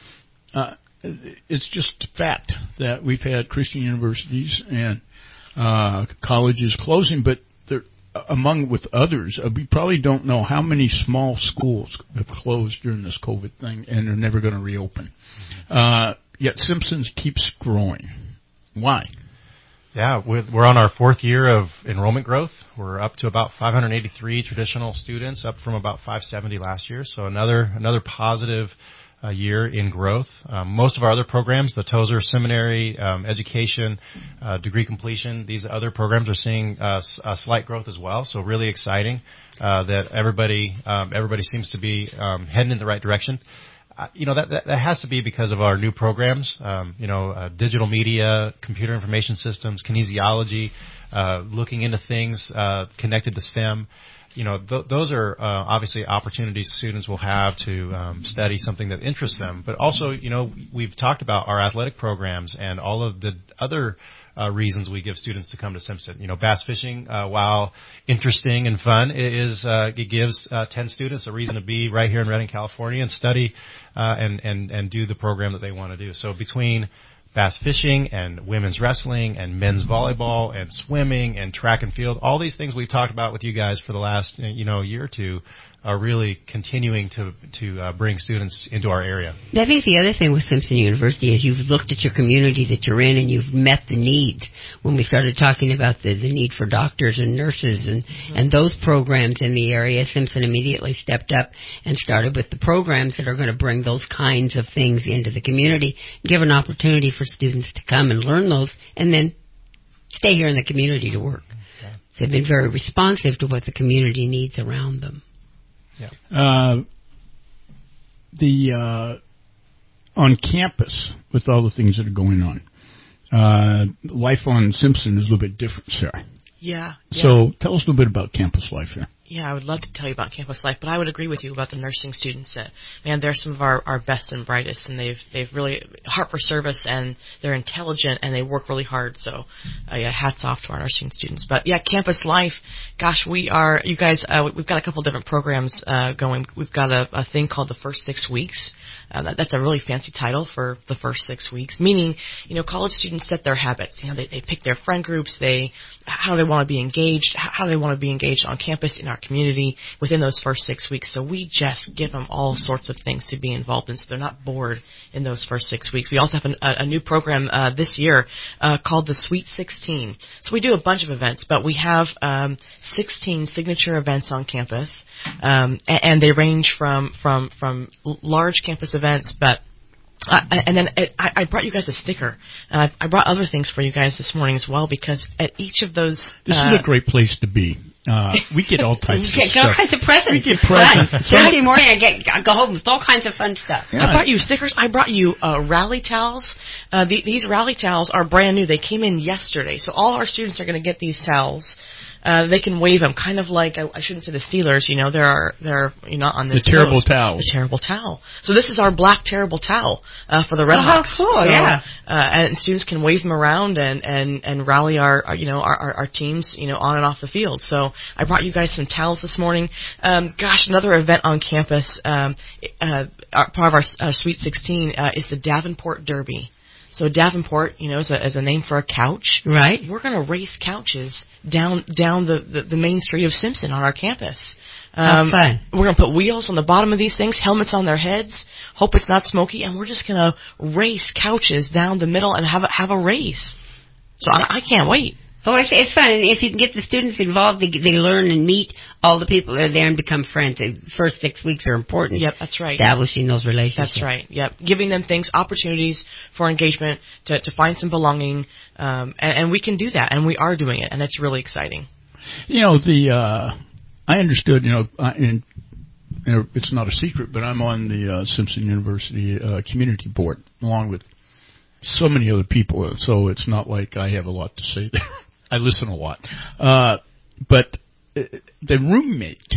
it's just a fact that we've had Christian universities and colleges closing, but among with others, we probably don't know how many small schools have closed during this COVID thing and are never going to reopen. Yet Simpsons keeps growing. Why? Yeah, we're on our fourth year of enrollment growth. We're up to about 583 traditional students, up from about 570 last year. So another positive year in growth. Most of our other programs, the Tozer Seminary, education, degree completion, these other programs are seeing a slight growth as well. So really exciting that everybody seems to be heading in the right direction. That has to be because of our new programs, digital media, computer information systems, kinesiology, looking into things connected to STEM. Those are obviously opportunities students will have to study something that interests them. But also, we've talked about our athletic programs and all of the other reasons we give students to come to Simpson. Bass fishing, while interesting and fun, it gives 10 students a reason to be right here in Redding, California, and study and do the program that they want to do. So between bass fishing and women's wrestling and men's volleyball and swimming and track and field, all these things we've talked about with you guys for the last year or two are really continuing to bring students into our area. I think the other thing with Simpson University is you've looked at your community that you're in and you've met the needs. When we started talking about the need for doctors and nurses and those programs in the area, Simpson immediately stepped up and started with the programs that are going to bring those kinds of things into the community, give an opportunity for students to come and learn those and then stay here in the community to work. Okay. So they've been very responsive to what the community needs around them. Yeah. On campus, with all the things that are going on, life on Simpson is a little bit different, Sarah. Yeah. So tell us a little bit about campus life here. Yeah, I would love to tell you about campus life, but I would agree with you about the nursing students. They're some of our best and brightest, and they've really heart for service, and they're intelligent, and they work really hard. So, hats off to our nursing students. But yeah, campus life. Gosh, we've got a couple different programs going. We've got a thing called the First 6 Weeks. That's a really fancy title for the first 6 weeks, meaning, college students set their habits. They pick their friend groups. How do they want to be engaged? How do they want to be engaged on campus, in our community within those first 6 weeks. So we just give them all sorts of things to be involved in so they're not bored in those first 6 weeks. We also have a new program this year called the Sweet 16. So we do a bunch of events, but we have 16 signature events on campus, and they range from large campus events, but and then I brought you guys a sticker. I brought other things for you guys this morning as well, because at each of those... This is a great place to be. We get all types of stuff. All kinds of presents. We get presents. Saturday morning I go home with all kinds of fun stuff. Yeah. I brought you stickers. I brought you rally towels. These rally towels are brand new. They came in yesterday. So all our students are going to get these towels. They can wave them, kind of like, I shouldn't say the Steelers, they're not on this The terrible coast. towel. The terrible towel. So this is our black terrible towel for the Red Hawks. Oh, cool, so, yeah. And students can wave them around and rally our teams, on and off the field. So I brought you guys some towels this morning. Another event on campus, part of our Sweet 16 is the Davenport Derby. So Davenport, is a name for a couch. Right. We're going to race couches down the main street of Simpson on our campus. How fun. We're going to put wheels on the bottom of these things, helmets on their heads, hope it's not smoky, and we're just going to race couches down the middle and have a race. So I can't wait. Oh, it's fun. And if you can get the students involved, they learn and meet all the people that are there and become friends. The first 6 weeks are important. Yep, that's right. Establishing those relationships. That's right. Yep, giving them things, opportunities for engagement, to find some belonging, and we can do that, and we are doing it, and it's really exciting. I understood. It's not a secret, but I'm on the Simpson University Community Board, along with so many other people. So it's not like I have a lot to say there. I listen a lot. But the roommate,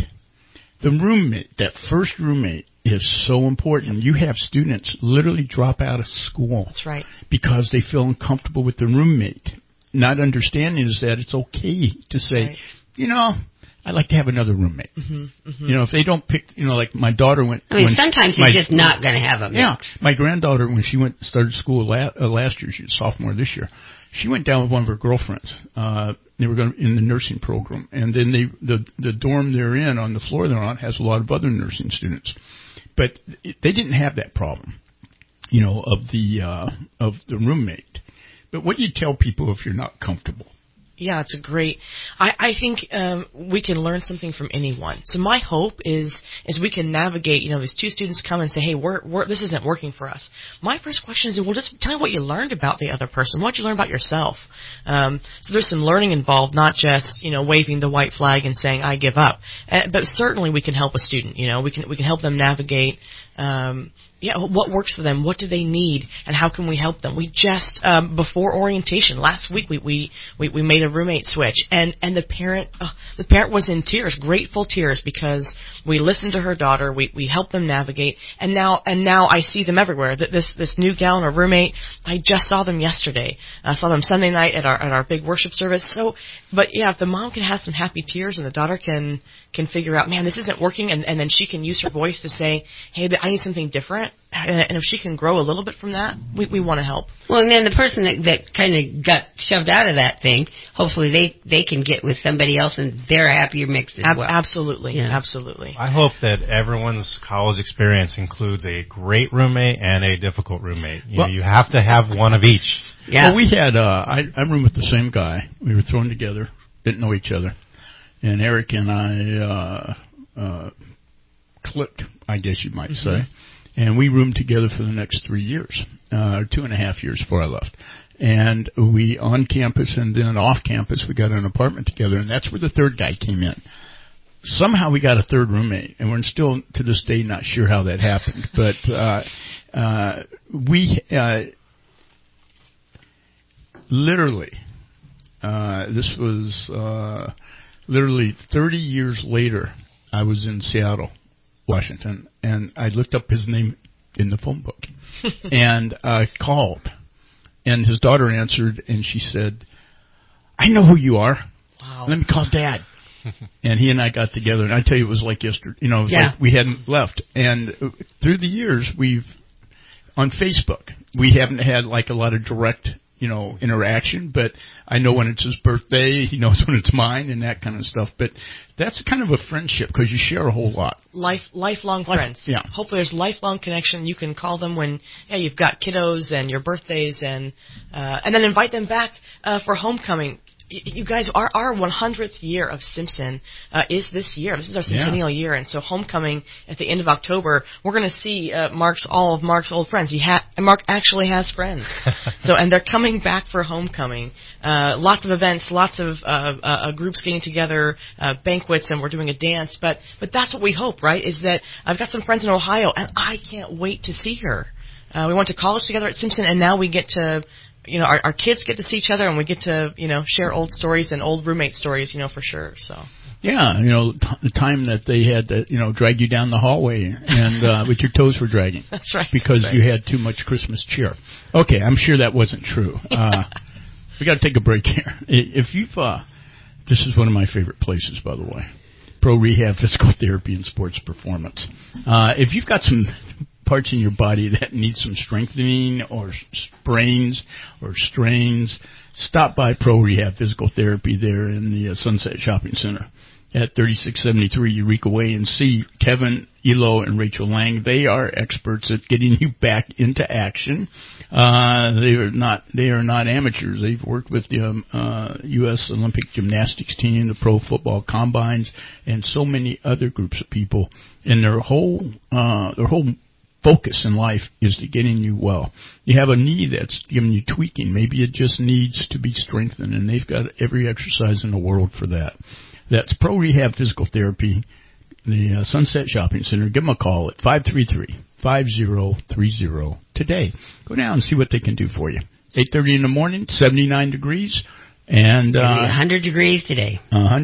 that first roommate is so important. You have students literally drop out of school. That's right. Because they feel uncomfortable with the roommate. Not understanding is that it's okay to say, right. I'd like to have another roommate. Mm-hmm, mm-hmm. If they don't pick, like my daughter went... sometimes you're just not going to have a mix. Yeah. My granddaughter, when she started school last year, she was a sophomore this year, she went down with one of her girlfriends. They were in the nursing program. And then the dorm they're in, on the floor they're on, has a lot of other nursing students. But they didn't have that problem, of the roommate. But what do you tell people if you're not comfortable? Yeah, it's a great. I think we can learn something from anyone. So my hope is we can navigate. These two students come and say, "Hey, this isn't working for us." My first question is, well, just tell me what you learned about the other person. What did you learn about yourself? So there's some learning involved, not just waving the white flag and saying I give up. But certainly we can help a student. We can help them navigate. What works for them? What do they need? And how can we help them? We just before orientation last week, we made a roommate switch, and the parent was in tears, grateful tears, because we listened to her daughter. We helped them navigate, and now I see them everywhere. This new gal and her roommate, I just saw them yesterday. I saw them Sunday night at our big worship service. So, but yeah, if the mom can have some happy tears and the daughter can figure out, man, this isn't working, and then she can use her voice to say, hey, I need something different. And if she can grow a little bit from that, we want to help. Well, and then the person that kind of got shoved out of that thing, hopefully they can get with somebody else and they're a happier mix as well. Absolutely, yeah. Absolutely. I hope that everyone's college experience includes a great roommate and a difficult roommate. You have to have one of each. Yeah. Well, we had I roomed with the same guy. We were thrown together, didn't know each other, and Eric and I clicked, I guess you might say. And we roomed together for the next 3 years, 2.5 years before I left. And we, on campus and then off campus, we got an apartment together, and that's where the third guy came in. Somehow we got a third roommate, and we're still, to this day, not sure how that happened. But literally, this was literally 30 years later, I was in Seattle, Washington, and I looked up his name in the phone book and called, and his daughter answered, and she said, I know who you are. Wow. Let me call Dad. And he and I got together, and I tell you, it was like yesterday. It was like we hadn't left. And through the years, on Facebook, we haven't had like a lot of direct, interaction, but I know when it's his birthday, he knows when it's mine and that kind of stuff. But that's kind of a friendship because you share a whole lot. Lifelong friends. Yeah. Hopefully there's lifelong connection. You can call them when you've got kiddos and your birthdays and then invite them back for homecoming. You guys, our 100th year of Simpson is this year. This is our centennial year, and so homecoming at the end of October, we're going to see all of Mark's old friends. Mark actually has friends, and they're coming back for homecoming. Lots of events, lots of groups getting together, banquets, and we're doing a dance. But that's what we hope, right? Is that I've got some friends in Ohio, and I can't wait to see her. We went to college together at Simpson, and now we get to. Our kids get to see each other, and we get to, share old stories and old roommate stories, for sure. So. Yeah, the time that they had to, drag you down the hallway and with your toes were dragging. That's right. Because that's right. You had too much Christmas cheer. Okay, I'm sure that wasn't true. We got to take a break here. If you've, this is one of my favorite places, by the way, Pro Rehab Physical Therapy and Sports Performance. If you've got some parts in your body that need some strengthening or sprains or strains, stop by Pro Rehab Physical Therapy there in the Sunset Shopping Center at 3673 Eureka Way and see Kevin, Elo, and Rachel Lang. They are experts at getting you back into action. They are not amateurs. They've worked with the U.S. Olympic gymnastics team, the Pro Football Combines, and so many other groups of people. And their whole focus in life is to getting you well. You have a knee that's giving you tweaking. Maybe it just needs to be strengthened, and they've got every exercise in the world for that. That's Pro Rehab Physical Therapy, the Sunset Shopping Center. Give them a call at 533-5030 today. Go down and see what they can do for you. 8:30 in the morning, 79 degrees, and 100 degrees today.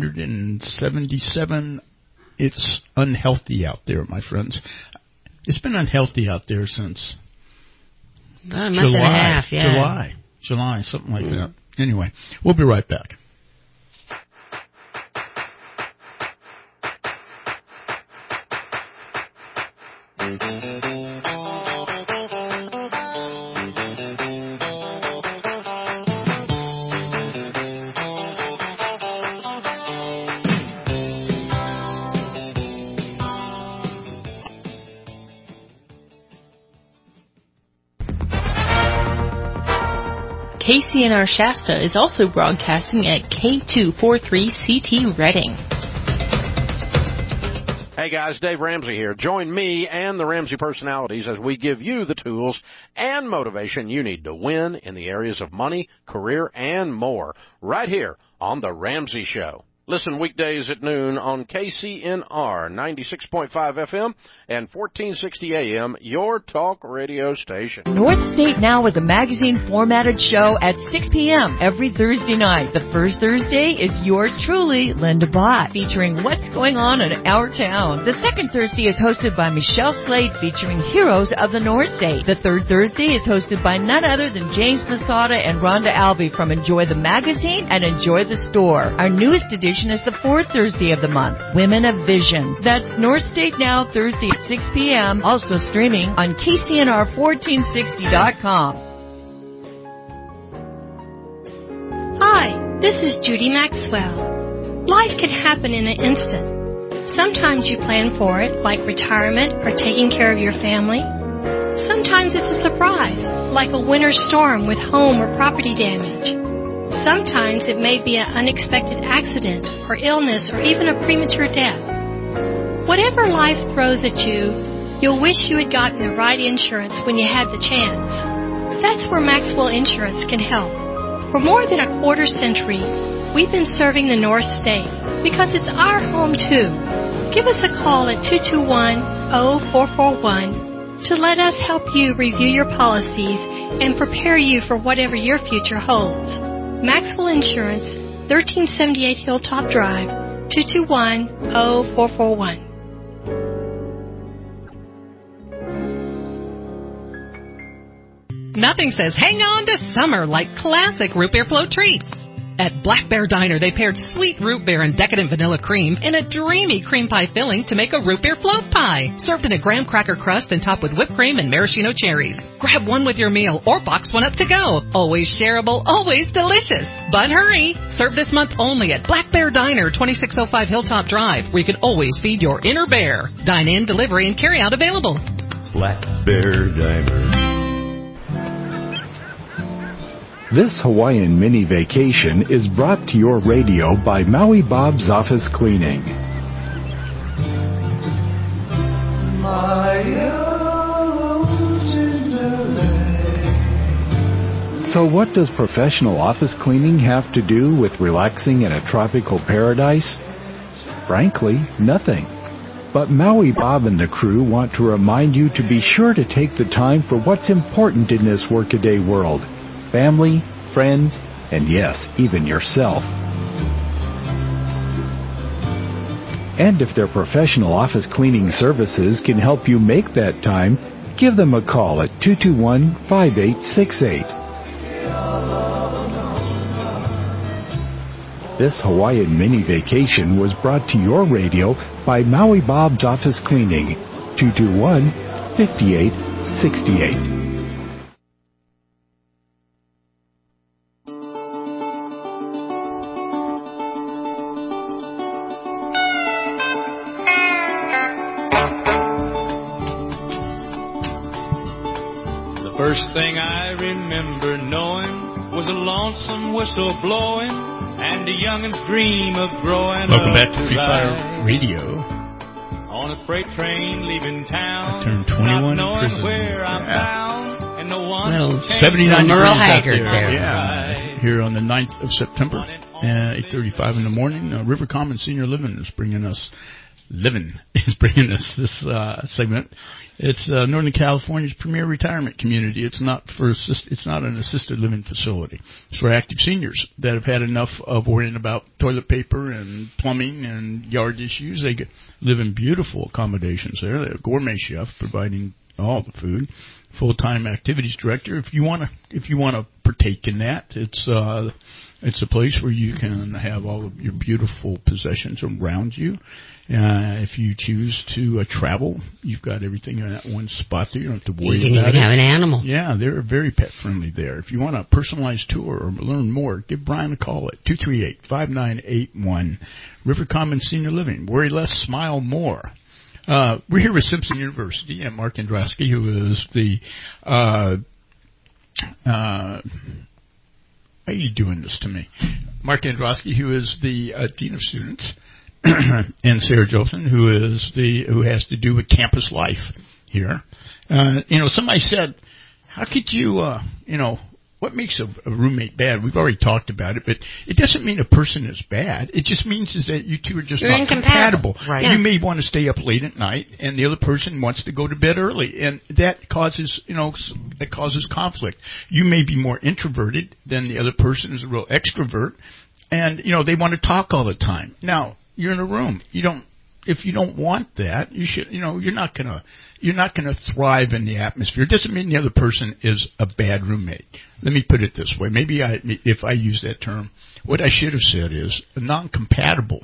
177. It's unhealthy out there, my friends. It's been unhealthy out there since about a month and a half, yeah. July, something like that. Anyway, we'll be right back. KCNR Shasta is also broadcasting at K243CT Reading. Hey guys, Dave Ramsey here. Join me and the Ramsey personalities as we give you the tools and motivation you need to win in the areas of money, career, and more right here on The Ramsey Show. Listen weekdays at noon on KCNR 96.5 FM and 1460 AM, your talk radio station. North State Now is a magazine formatted show at 6 p.m. every Thursday night. The first Thursday is yours truly, Linda Bott, featuring what's going on in our town. The second Thursday is hosted by Michelle Slade, featuring heroes of the North State. The third Thursday is hosted by none other than James Masada and Rhonda Albee from Enjoy the Magazine and Enjoy the Store. Our newest edition is the fourth Thursday of the month, Women of Vision. That's North State Now, Thursday at 6 p.m., also streaming on KCNR1460.com. Hi, this is Judy Maxwell. Life can happen in an instant. Sometimes you plan for it, like retirement or taking care of your family. Sometimes it's a surprise, like a winter storm with home or property damage. Sometimes it may be an unexpected accident or illness or even a premature death. Whatever life throws at you, you'll wish you had gotten the right insurance when you had the chance. That's where Maxwell Insurance can help. For more than a quarter century, we've been serving the North State because it's our home too. Give us a call at 221-0441 to let us help you review your policies and prepare you for whatever your future holds. Maxwell Insurance, 1378 Hilltop Drive, 221-0441. Nothing says hang on to summer like classic root beer float treats. At Black Bear Diner, they paired sweet root beer and decadent vanilla cream in a dreamy cream pie filling to make a root beer float pie. Served in a graham cracker crust and topped with whipped cream and maraschino cherries. Grab one with your meal or box one up to go. Always shareable, always delicious. But hurry! Served this month only at Black Bear Diner, 2605 Hilltop Drive, where you can always feed your inner bear. Dine-in, delivery, and carry-out available. Black Bear Diner. This Hawaiian mini vacation is brought to your radio by Maui Bob's Office Cleaning. So what does professional office cleaning have to do with relaxing in a tropical paradise? Frankly, nothing. But Maui Bob and the crew want to remind you to be sure to take the time for what's important in this workaday world. Family, friends, and yes, even yourself. And if their professional office cleaning services can help you make that time, give them a call at 221-5868. This Hawaiian mini vacation was brought to your radio by Maui Bob's Office Cleaning, 221-5868. The first thing I remember knowing was a lonesome whistle blowing and a youngin's dream of growing Welcome up back to Free Fire Radio. On a freight train leaving town. I turned 21 in prison. Where I'm bound, and no one 79 degrees out Haggard there. Yeah. Here on the 9th of September, 8:35 in the morning, River Common Senior Living is bringing us this segment. It's Northern California's premier retirement community. It's not an assisted living facility. It's for active seniors that have had enough of worrying about toilet paper and plumbing and yard issues. They live in beautiful accommodations there. They have a gourmet chef providing all the food. Full-time activities director. If you want to partake in that, it's a place where you can have all of your beautiful possessions around you. If you choose to travel, you've got everything in that one spot there. You don't have to worry about it. You can even have an animal. Yeah, they're very pet-friendly there. If you want a personalized tour or learn more, give Brian a call at 238-5981. River Common Senior Living. Worry less, smile more. We're here with Simpson University and Mark Andrasky, who is the why are you doing this to me? Mark Andrasky, who is the Dean of Students, and Sarah Jolson, who has to do with campus life here. Somebody said, how could you, what makes a roommate bad? We've already talked about it, but it doesn't mean a person is bad. It just means is that you two are just not compatible. Right. You may want to stay up late at night, and the other person wants to go to bed early, and that causes conflict. You may be more introverted than the other person is a real extrovert, and they want to talk all the time. Now you're in a room. If you don't want that, you should. You're not gonna thrive in the atmosphere. It doesn't mean the other person is a bad roommate. Let me put it this way. If I use that term, what I should have said is non-compatible.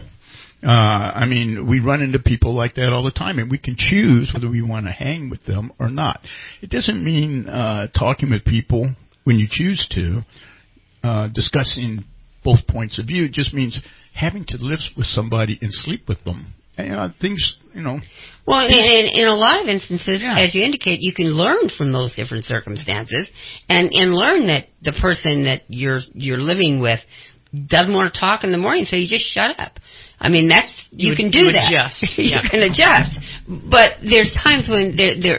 We run into people like that all the time, and we can choose whether we want to hang with them or not. It doesn't mean talking with people when you choose to, discussing both points of view. It just means having to live with somebody and sleep with them. Things. Well, in a lot of instances, as you indicate, you can learn from those different circumstances, and learn that the person that you're living with doesn't want to talk in the morning, so you just shut up. You can do that. Adjust. You can adjust, but there's times when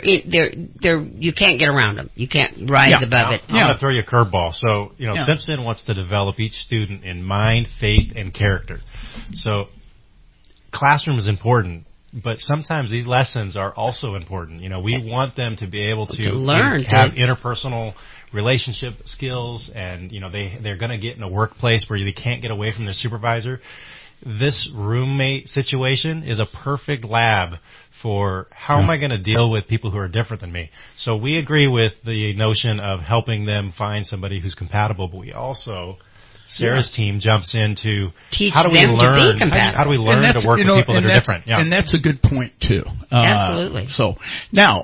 you can't get around them. You can't rise above it. I'm going to throw you a curveball. So, Simpson wants to develop each student in mind, faith, and character. So, classroom is important, but sometimes these lessons are also important. We want them to be able to learn, have interpersonal relationship skills, and they're going to get in a workplace where they can't get away from their supervisor. This roommate situation is a perfect lab for how am I going to deal with people who are different than me. So we agree with the notion of helping them find somebody who's compatible, but we also Sarah's team jumps into teach how do we them learn to be compatible. how do we learn to work with people that are different. Yeah. And that's a good point too. Absolutely. So now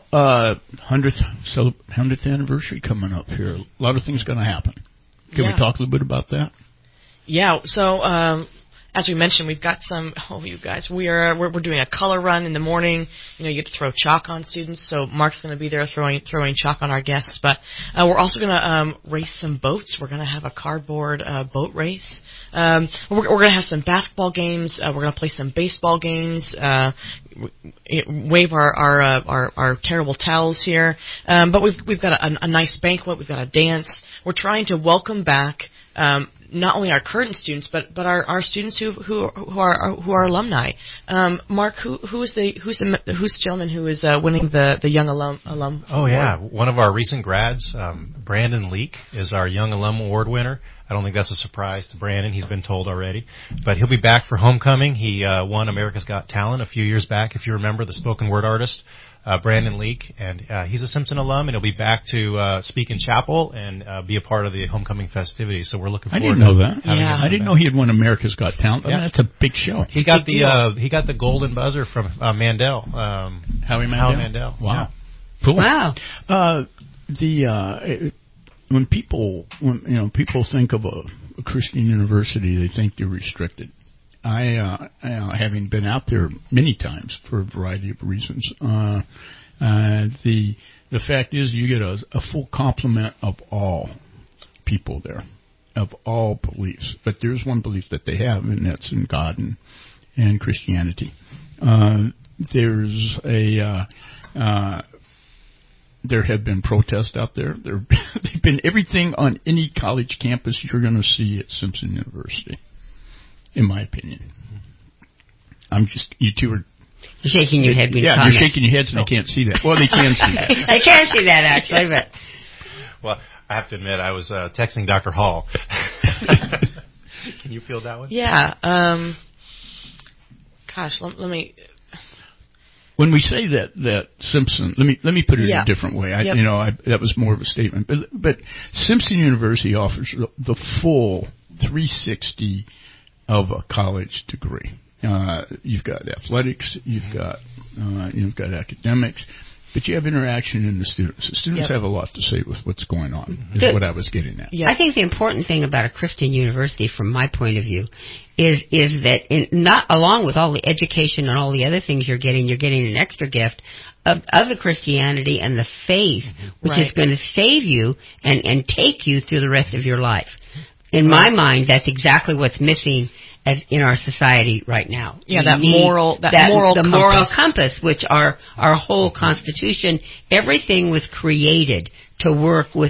100th anniversary coming up here. A lot of things going to happen. Can we talk a little bit about that? Yeah. So as we mentioned, we've got some. Oh, you guys, we're doing a color run in the morning. You get to throw chalk on students. So Mark's going to be there throwing chalk on our guests. But we're also going to race some boats. We're going to have a cardboard boat race. We're going to have some basketball games. We're going to play some baseball games. Wave our terrible towels here. But we've got a nice banquet. We've got a dance. We're trying to welcome back. Not only our current students, but our students who are alumni. Mark, who's the gentleman who is winning the young alum? Oh award? Yeah, one of our recent grads, Brandon Leak, is our young alum award winner. I don't think that's a surprise to Brandon. He's been told already, but he'll be back for homecoming. He won America's Got Talent a few years back, if you remember, the spoken word artist. Brandon Leak, and he's a Simpson alum, and he'll be back to speak in chapel and be a part of the homecoming festivities. So we're looking forward. I didn't know that. Yeah. I didn't know he had won America's Got Talent. I mean, that's a big show. He got the golden buzzer from Mandel. Howie Mandel. Wow. Yeah. Cool. Wow. When people think of a Christian university, they think you're restricted. I having been out there many times for a variety of reasons, the fact is you get a full complement of all people there, of all beliefs. But there's one belief that they have, and that's in God and Christianity. There have been protests out there. They've been everything on any college campus you're going to see at Simpson University. In my opinion. You two are... You're shaking your head. You're shaking your heads and they can't see that. Well, they can see that. They can see that, actually, but... Well, I have to admit, I was texting Dr. Hall. Can you feel that one? Yeah. Gosh, let me... When we say that Simpson, let me put it in a different way. That was more of a statement. But Simpson University offers the full 360 of a college degree. You've got athletics, you've got academics, but you have interaction in the students. The students have a lot to say with what's going on, is what I was getting at. I think the important thing about a Christian university, from my point of view, is that not along with all the education and all the other things you're getting an extra gift of the Christianity and the faith, which is going to save you and take you through the rest of your life. In my mind, that's exactly what's missing in our society right now. Yeah, the moral compass, which our whole Constitution, everything was created to work with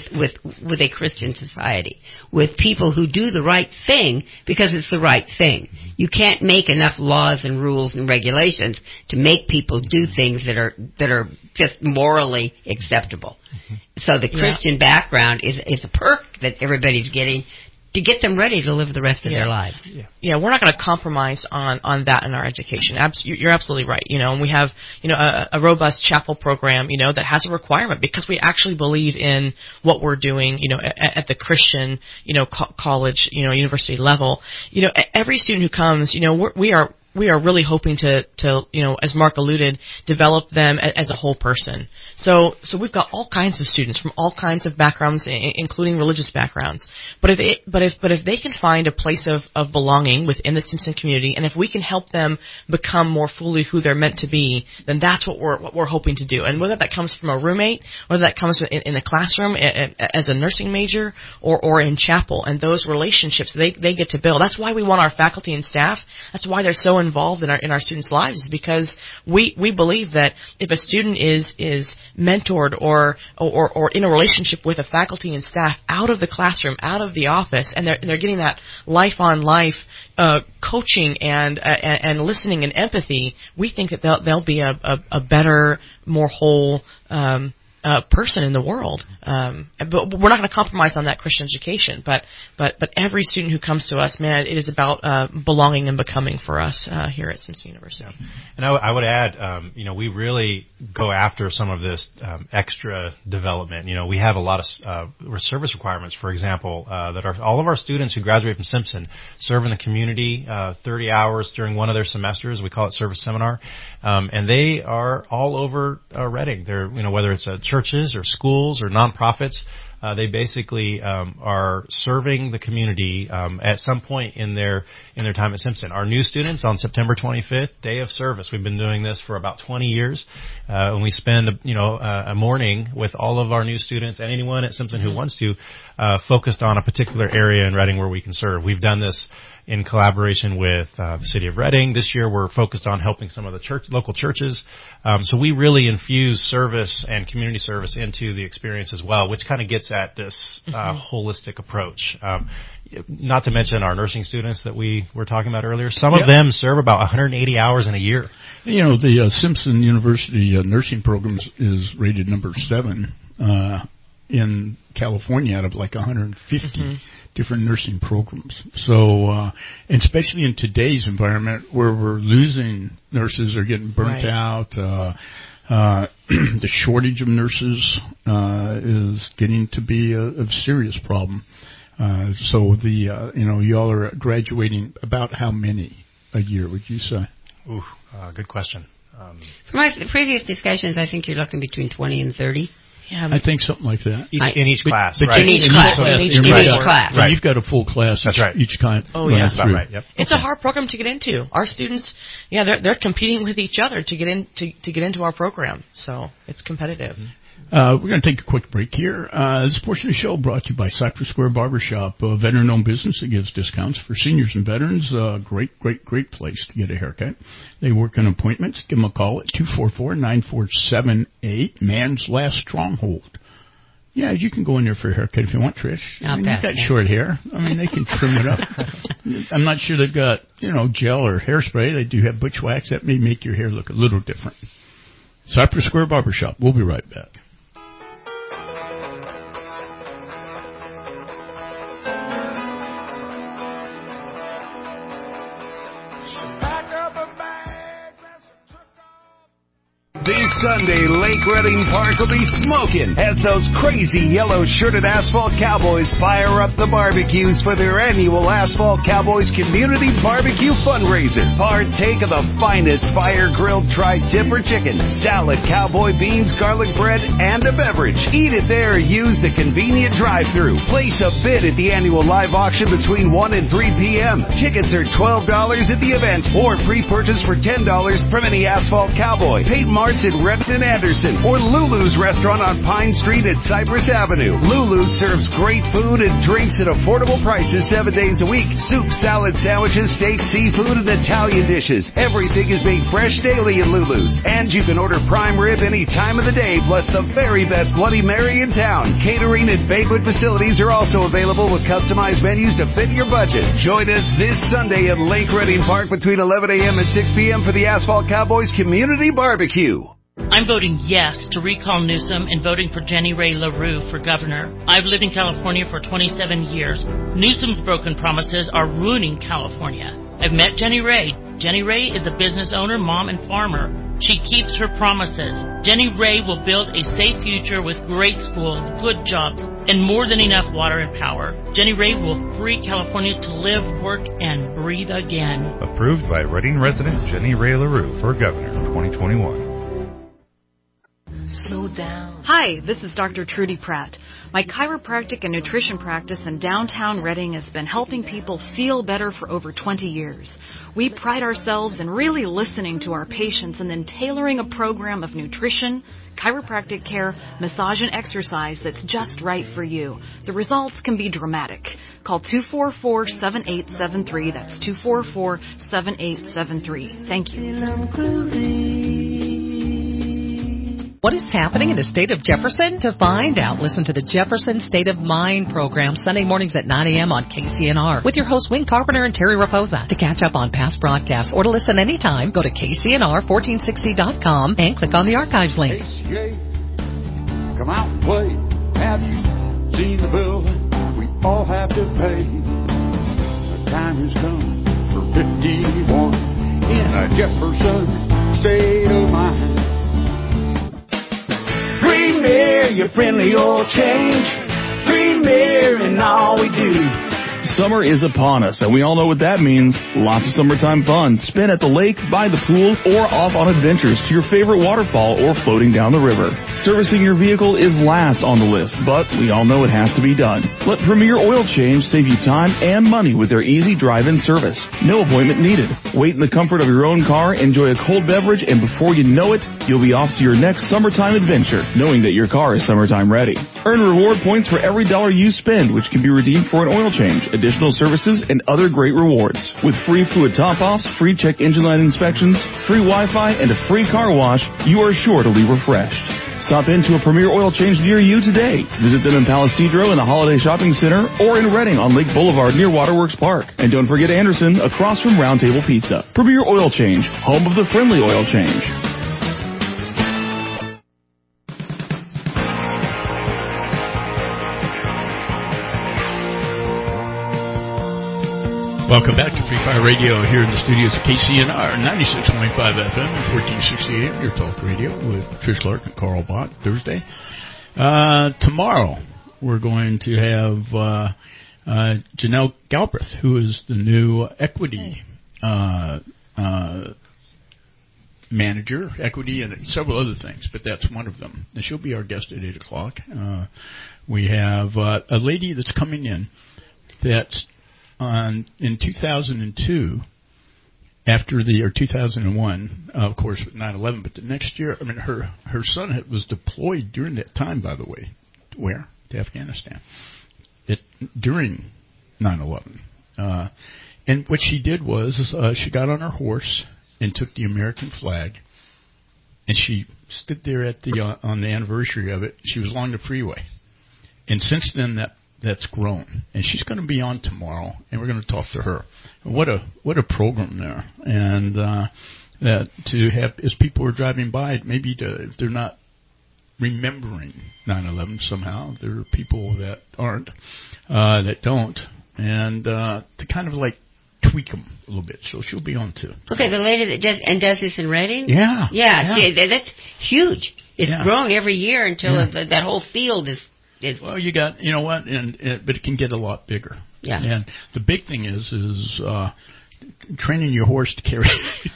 a Christian society, with people who do the right thing because it's the right thing. You can't make enough laws and rules and regulations to make people do things that are just morally acceptable. So the Christian background is a perk that everybody's getting to get them ready to live the rest of their lives. Yeah, we're not going to compromise on that in our education. You're absolutely right. And we have, a robust chapel program, that has a requirement because we actually believe in what we're doing, at the Christian, college, university level. Every student who comes, we are really hoping to as Mark alluded, develop them as a whole person. So we've got all kinds of students from all kinds of backgrounds, including religious backgrounds. But if they can find a place of belonging within the Simpson community, and if we can help them become more fully who they're meant to be, then that's what we're hoping to do. And whether that comes from a roommate, whether that comes in the classroom as a nursing major, or in chapel, and those relationships they get to build. That's why we want our faculty and staff. That's why they're so involved in our students' lives, is because we believe that if a student is mentored or in a relationship with a faculty and staff out of the classroom, out of the office, and they're getting that life on life coaching and listening and empathy, we think that they'll be a better, more whole person in the world. But we're not going to compromise on that Christian education. But every student who comes to us, man, it is about belonging and becoming for us here at Simpson University. Yeah. And I would add, we really go after some of this extra development. We have a lot of service requirements, for example, that are all of our students who graduate from Simpson serve in the community 30 hours during one of their semesters. We call it Service Seminar. And they are all over Reading. They're, whether it's churches or schools or nonprofits, they basically are serving the community at some point in their time at Simpson. Our new students on September 25th, day of service. We've been doing this for about 20 years, and we spend a morning with all of our new students and anyone at Simpson who wants to, focused on a particular area in Reading where we can serve. We've done this in collaboration with the city of Reading. This year we're focused on helping some of the local churches. So we really infuse service and community service into the experience as well, which kind of gets at this holistic approach. Not to mention our nursing students that we were talking about earlier. Some of them serve about 180 hours in a year. The Simpson University nursing program is rated number 7 in California out of like 150 different nursing programs. So, and especially in today's environment where we're losing nurses or getting burnt out, the shortage of nurses is getting to be a serious problem. So y'all are graduating about how many a year, would you say? Good question. From our previous discussions, I think you're looking between 20 and 30. Yeah, I think something like that. In each class, right? In each class. So you've got a full class. That's right. Each kind. Oh, yeah. That's about right. Yep. It's a hard program to get into. Our students, they're competing with each other to get into our program. So it's competitive. We're going to take a quick break here. This portion of the show brought to you by Cypress Square Barbershop, a veteran-owned business that gives discounts for seniors and veterans. Great place to get a haircut. They work on appointments. Give them a call at 244-9478, Man's Last Stronghold. Yeah, you can go in there for a haircut if you want, Trish. You've got short hair. They can trim it up. I'm not sure they've got, gel or hairspray. They do have butch wax. That may make your hair look a little different. Cypress Square Barbershop. We'll be right back. This Sunday, Lake Reading Park will be smoking as those crazy yellow-shirted Asphalt Cowboys fire up the barbecues for their annual Asphalt Cowboys Community Barbecue Fundraiser. Partake of the finest fire-grilled tri-tip or chicken, salad, cowboy beans, garlic bread, and a beverage. Eat it there or use the convenient drive-thru. Place a bid at the annual live auction between 1 and 3 p.m. Tickets are $12 at the event or pre-purchase for $10 from any Asphalt Cowboy, Peyton Martin at Redmond and Anderson, or Lulu's restaurant on Pine Street at Cypress Avenue. Lulu's serves great food and drinks at affordable prices 7 days a week. Soup, salad, sandwiches, steak, seafood, and Italian dishes. Everything is made fresh daily at Lulu's. And you can order prime rib any time of the day, plus the very best Bloody Mary in town. Catering and banquet facilities are also available with customized menus to fit your budget. Join us this Sunday at Lake Reading Park between 11 a.m. and 6 p.m. for the Asphalt Cowboys Community Barbecue. I'm voting yes to recall Newsom and voting for Jenny Ray LaRue for governor. I've lived in California for 27 years. Newsom's broken promises are ruining California. I've met Jenny Ray. Jenny Ray is a business owner, mom, and farmer. She keeps her promises. Jenny Ray will build a safe future with great schools, good jobs, and more than enough water and power. Jenny Ray will free California to live, work, and breathe again. Approved by Reading resident Jenny Ray LaRue for governor 2021. Slow down. Hi, this is Dr. Trudy Pratt. My chiropractic and nutrition practice in downtown Reading has been helping people feel better for over 20 years. We pride ourselves in really listening to our patients and then tailoring a program of nutrition, chiropractic care, massage, and exercise that's just right for you. The results can be dramatic. Call 244-7873. That's 244-7873. Thank you. What is happening in the state of Jefferson? To find out, listen to the Jefferson State of Mind program Sunday mornings at 9 a.m. on KCNR with your hosts Wayne Carpenter and Terry Raposa. To catch up on past broadcasts or to listen anytime, go to KCNR1460.com and click on the archives link. Come out and play. Have you seen the bill we all have to pay? The time has come for 51 in a Jefferson state of mind. Premier, your friendly oil change. Premier in all we do. Summer is upon us, and we all know what that means. Lots of summertime fun. Spin at the lake, by the pool, or off on adventures to your favorite waterfall or floating down the river. Servicing your vehicle is last on the list, but we all know it has to be done. Let Premier Oil Change save you time and money with their easy drive-in service. No appointment needed. Wait in the comfort of your own car, enjoy a cold beverage, and before you know it, you'll be off to your next summertime adventure, knowing that your car is summertime ready. Earn reward points for every dollar you spend, which can be redeemed for an oil change, additional services, and other great rewards. With free fluid top-offs, free check engine light inspections, free Wi-Fi, and a free car wash, you are sure to leave refreshed. Stop into a Premier Oil Change near you today. Visit them in Palisadro in the Holiday Shopping Center or in Redding on Lake Boulevard near Waterworks Park. And don't forget Anderson across from Round Table Pizza. Premier Oil Change, home of the friendly oil change. Welcome back to Free Fire Radio here in the studios of KCNR 96.5 FM and 1460 AM, your talk radio with Trish Clark and Carl Bott. Thursday. Tomorrow we're going to have Janelle Galbraith, who is the new equity manager, equity, and several other things, but that's one of them. And she'll be our guest at 8 o'clock. We have a lady that's coming in that's in 2002, or 2001, of course, with 9/11, but the next year, I mean, her son was deployed during that time, by the way. Where? To Afghanistan. During 9/11. And what she did was she got on her horse and took the American flag, and she stood there at on the anniversary of it. She was along the freeway. And since then, that's grown, and she's going to be on tomorrow, and we're going to talk to her. What a program there, and that to have, as people are driving by, maybe if they're not remembering 9/11 somehow, there are people that aren't, that don't, and to kind of like tweak them a little bit. So she'll be on too. Okay, the lady that does this in Redding? Yeah. That's huge. It's growing every year until that whole field is. Well, you got, you know what, but it can get a lot bigger. Yeah. And the big thing is training your horse to carry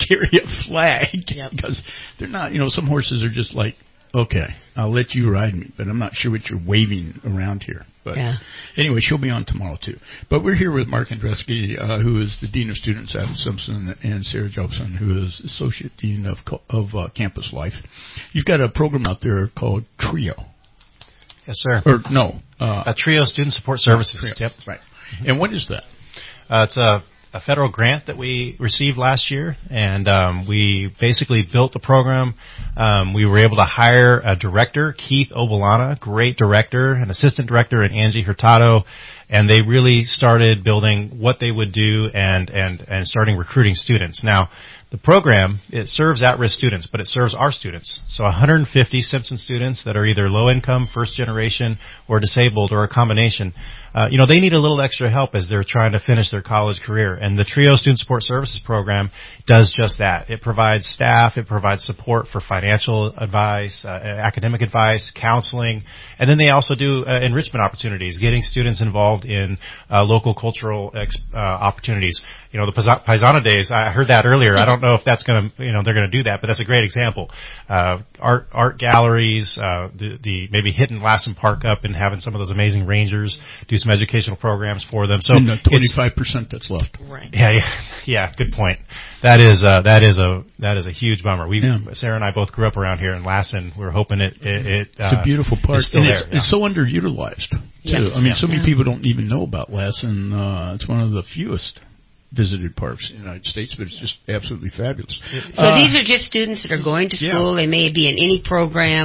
a flag. Yep. Because they're not, some horses are just like, okay, I'll let you ride me, but I'm not sure what you're waving around here. But anyway, she'll be on tomorrow too. But we're here with Mark Andreski, who is the Dean of Students at Simpson, and Sarah Jobson, who is Associate Dean of Campus Life. You've got a program out there called TRIO. Yes, sir. Or no. TRIO Student Support Services. TRIO. Yep. Right. And what is that? It's a federal grant that we received last year, and we basically built the program. We were able to hire a director, Keith Obolana, great director, an assistant director, and Angie Hurtado, and they really started building what they would do and starting recruiting students. Now, the program, it serves at-risk students, but it serves our students. So 150 Simpson students that are either low-income, first-generation, or disabled, or a combination. They need a little extra help as they're trying to finish their college career. And the TRIO Student Support Services program does just that. It provides staff, it provides support for financial advice, academic advice, counseling, and then they also do enrichment opportunities, getting students involved in local cultural opportunities. The Paisano Days, I heard that earlier. I don't know if that's going to, they're going to do that, but that's a great example. Art galleries, maybe hitting Lassen Park up and having some of those amazing rangers do some educational programs for them. So and the 25% that's left. Right. Yeah. Good point. That is a huge bummer. Sarah and I both grew up around here in Lassen. We're hoping it's a beautiful park. Still and there. It's so underutilized too. Yes. I mean, so many people don't even know about Lassen. It's one of the fewest visited parks in the United States, but it's just absolutely fabulous. So these are just students that are going to school. They may be in any program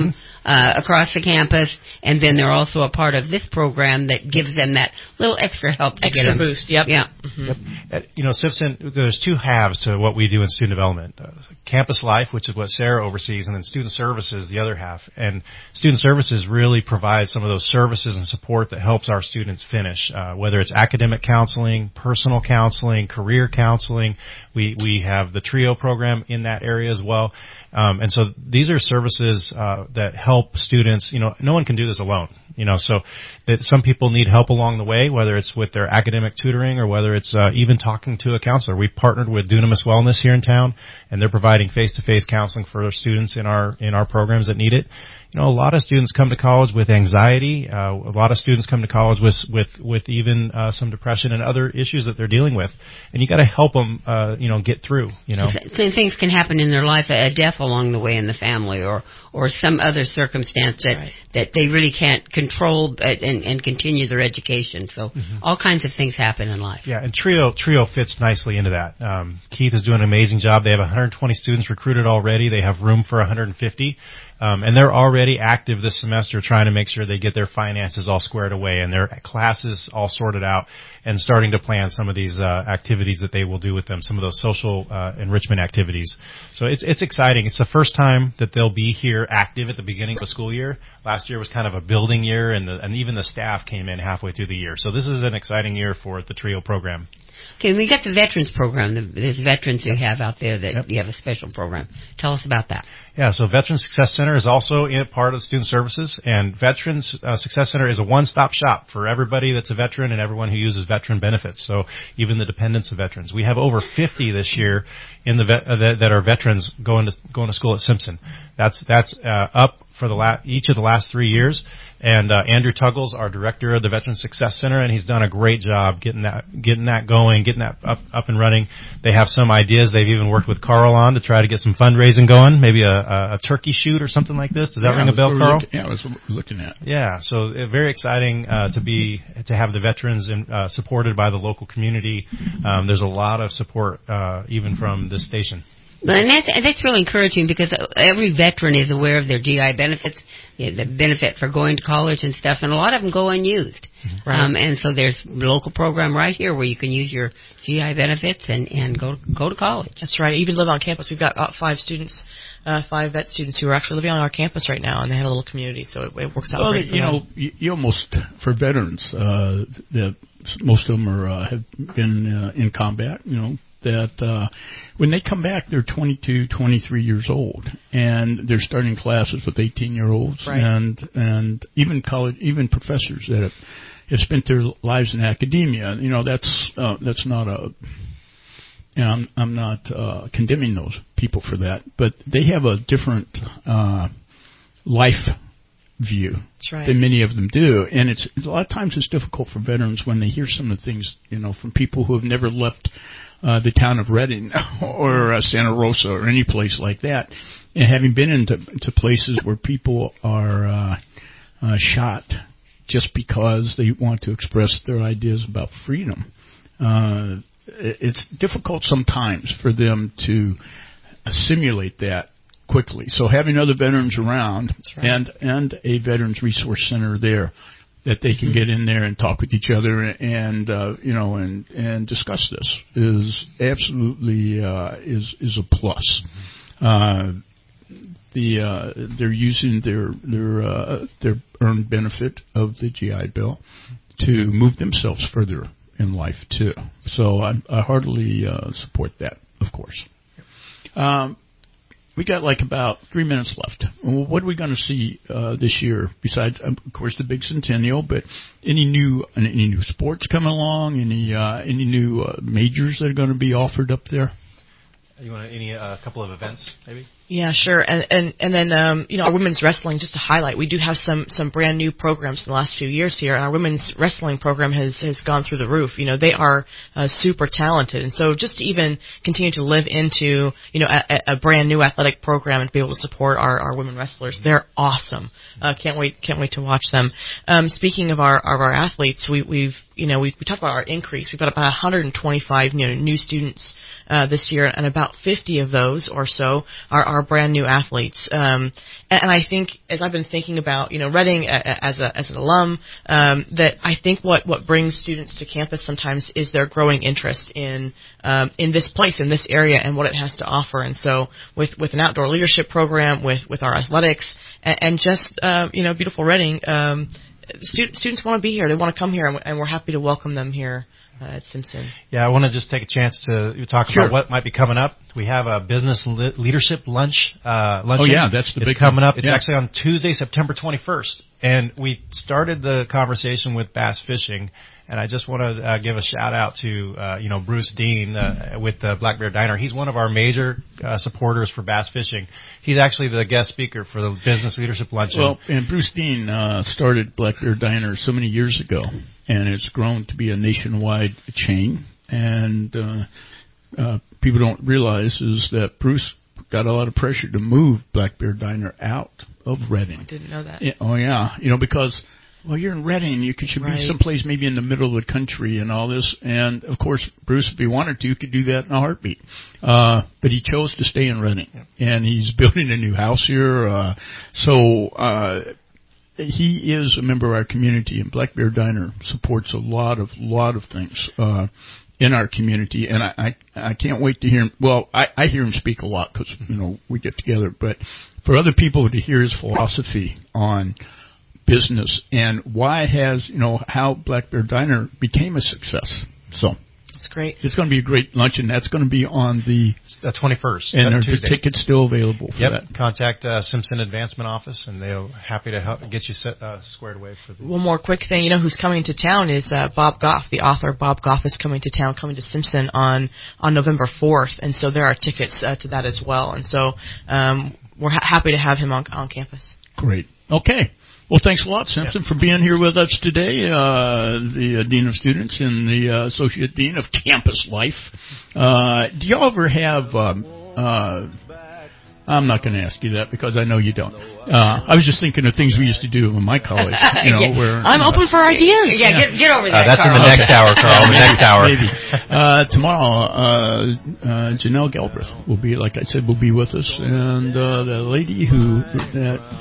across the campus, and then they're also a part of this program that gives them that little extra help to extra get them. Boost. Yep. Yeah. Yep. Simpson, there's two halves to what we do in student development. Campus life, which is what Sarah oversees, and then student services, the other half. And student services really provides some of those services and support that helps our students finish, whether it's academic counseling, personal counseling, career counseling. We have the TRIO program in that area as well. And so these are services that help students. No one can do this alone. So that some people need help along the way, whether it's with their academic tutoring or whether it's even talking to a counselor. We partnered with Dunamis Wellness here in town, and they're providing face-to-face counseling for their students in our programs that need it. A lot of students come to college with anxiety. A lot of students come to college with even some depression and other issues that they're dealing with, and you got to help them, get through. Things can happen in their life, a death along the way in the family, or some other circumstance that they really can't control and continue their education. So all kinds of things happen in life. Yeah, and TRIO fits nicely into that. Keith is doing an amazing job. They have 120 students recruited already. They have room for 150. And they're already active this semester trying to make sure they get their finances all squared away and their classes all sorted out and starting to plan some of these activities that they will do with them, some of those social enrichment activities. So it's exciting. It's the first time that they'll be here active at the beginning of the school year. Last year was kind of a building year, and even the staff came in halfway through the year. So this is an exciting year for the TRIO program. Okay, we got the veterans program. There's veterans you have out there that you have a special program. Tell us about that. Yeah, so Veterans Success Center is also part of Student Services, and Veterans Success Center is a one-stop shop for everybody that's a veteran and everyone who uses veteran benefits, so even the dependents of veterans. We have over 50 this year in that are veterans going to school at Simpson. That's up for each of the last 3 years. And Andrew Tuggles, our director of the Veterans Success Center, and he's done a great job getting that going, getting that up and running. They have some ideas they've even worked with Carl on to try to get some fundraising going, maybe a turkey shoot or something like this. Does that ring a bell, Carl? I was looking at. Yeah, so very exciting to have the veterans supported by the local community. There's a lot of support even from this station. And that's really encouraging because every veteran is aware of their GI benefits, the benefit for going to college and stuff, and a lot of them go unused. Right. And so there's a local program right here where you can use your GI benefits and go to college. That's right. Even live on campus. We've got 5 vet students who are actually living on our campus right now, and they have a little community, so it works out great for them. You almost, for veterans, most of them have been in combat, that when they come back, they're 22, 23 years old, and they're starting classes with 18-year-olds, right. and even professors that have spent their lives in academia. That's not I'm not condemning those people for that, but they have a different life view than many of them do, and it's a lot of times it's difficult for veterans when they hear some of the things from people who have never left the town of Redding or Santa Rosa or any place like that, and having been into places where people are shot just because they want to express their ideas about freedom. It's difficult sometimes for them to assimilate that quickly. So having other veterans around and a Veterans Resource Center there that they can get in there and talk with each other and discuss this is absolutely is a plus. They're using their earned benefit of the GI Bill to move themselves further in life too. So I heartily support that, of course. We got about 3 minutes left. What are we going to see this year besides, of course, the big centennial? But any new sports coming along? Any new majors that are going to be offered up there? You want a couple of events, maybe? Yeah, sure. And then our women's wrestling, just to highlight, we do have some brand new programs in the last few years here, and our women's wrestling program has gone through the roof. They are super talented, and so just to even continue to live into a brand new athletic program and to be able to support our women wrestlers, they're awesome. Can't wait to watch them. Speaking of our athletes, we talked about our increase. We've got about 125 new students this year, and about 50 of those or so are our brand new athletes. And I think, as I've been thinking about, Reading as an alum, that I think what brings students to campus sometimes is their growing interest in this place, in this area, and what it has to offer. And so with an outdoor leadership program, with our athletics, and just beautiful Reading, students want to be here. They want to come here, and we're happy to welcome them here at Simpson. Yeah, I want to just take a chance to talk about what might be coming up. We have a business leadership lunch. Oh yeah, that's the big coming up. It's actually on Tuesday, September 21st, and we started the conversation with bass fishing. And I just want to give a shout out to Bruce Dean with the Black Bear Diner. He's one of our major supporters for bass fishing. He's actually the guest speaker for the business leadership luncheon. Well, and Bruce Dean started Black Bear Diner so many years ago, and it's grown to be a nationwide chain. And people don't realize is that Bruce got a lot of pressure to move Black Bear Diner out of Reading. I didn't know that. Oh yeah, because. Well, you're in Reading. You should be someplace maybe in the middle of the country and all this. And, of course, Bruce, if he wanted to, could do that in a heartbeat. But he chose to stay in Reading. And he's building a new house here. He is a member of our community, and Black Bear Diner supports a lot of things in our community. And I can't wait to hear him. Well, I hear him speak a lot because, we get together. But for other people to hear his philosophy on business and why it has, how Black Bear Diner became a success. So it's great. It's going to be a great luncheon. That's going to be on the 21st. And there's the tickets still available for that. Contact Simpson Advancement Office, and they're happy to help get you squared away for the. One more quick thing, who's coming to town is Bob Goff, the author. Bob Goff is coming to town, coming to Simpson on November 4th, and so there are tickets to that as well. And so we're happy to have him on campus. Great. Okay. Well, thanks a lot, Simpson, for being here with us today, the Dean of Students and the Associate Dean of Campus Life. Do y'all ever have, I'm not going to ask you that because I know you don't. I was just thinking of things we used to do in my college. Where I'm open for ideas. Yeah, get over that, that's Carl. in the next hour, Carl. The next hour. Maybe. Tomorrow, Janelle Galbraith will be, like I said, will be with us. And the lady who...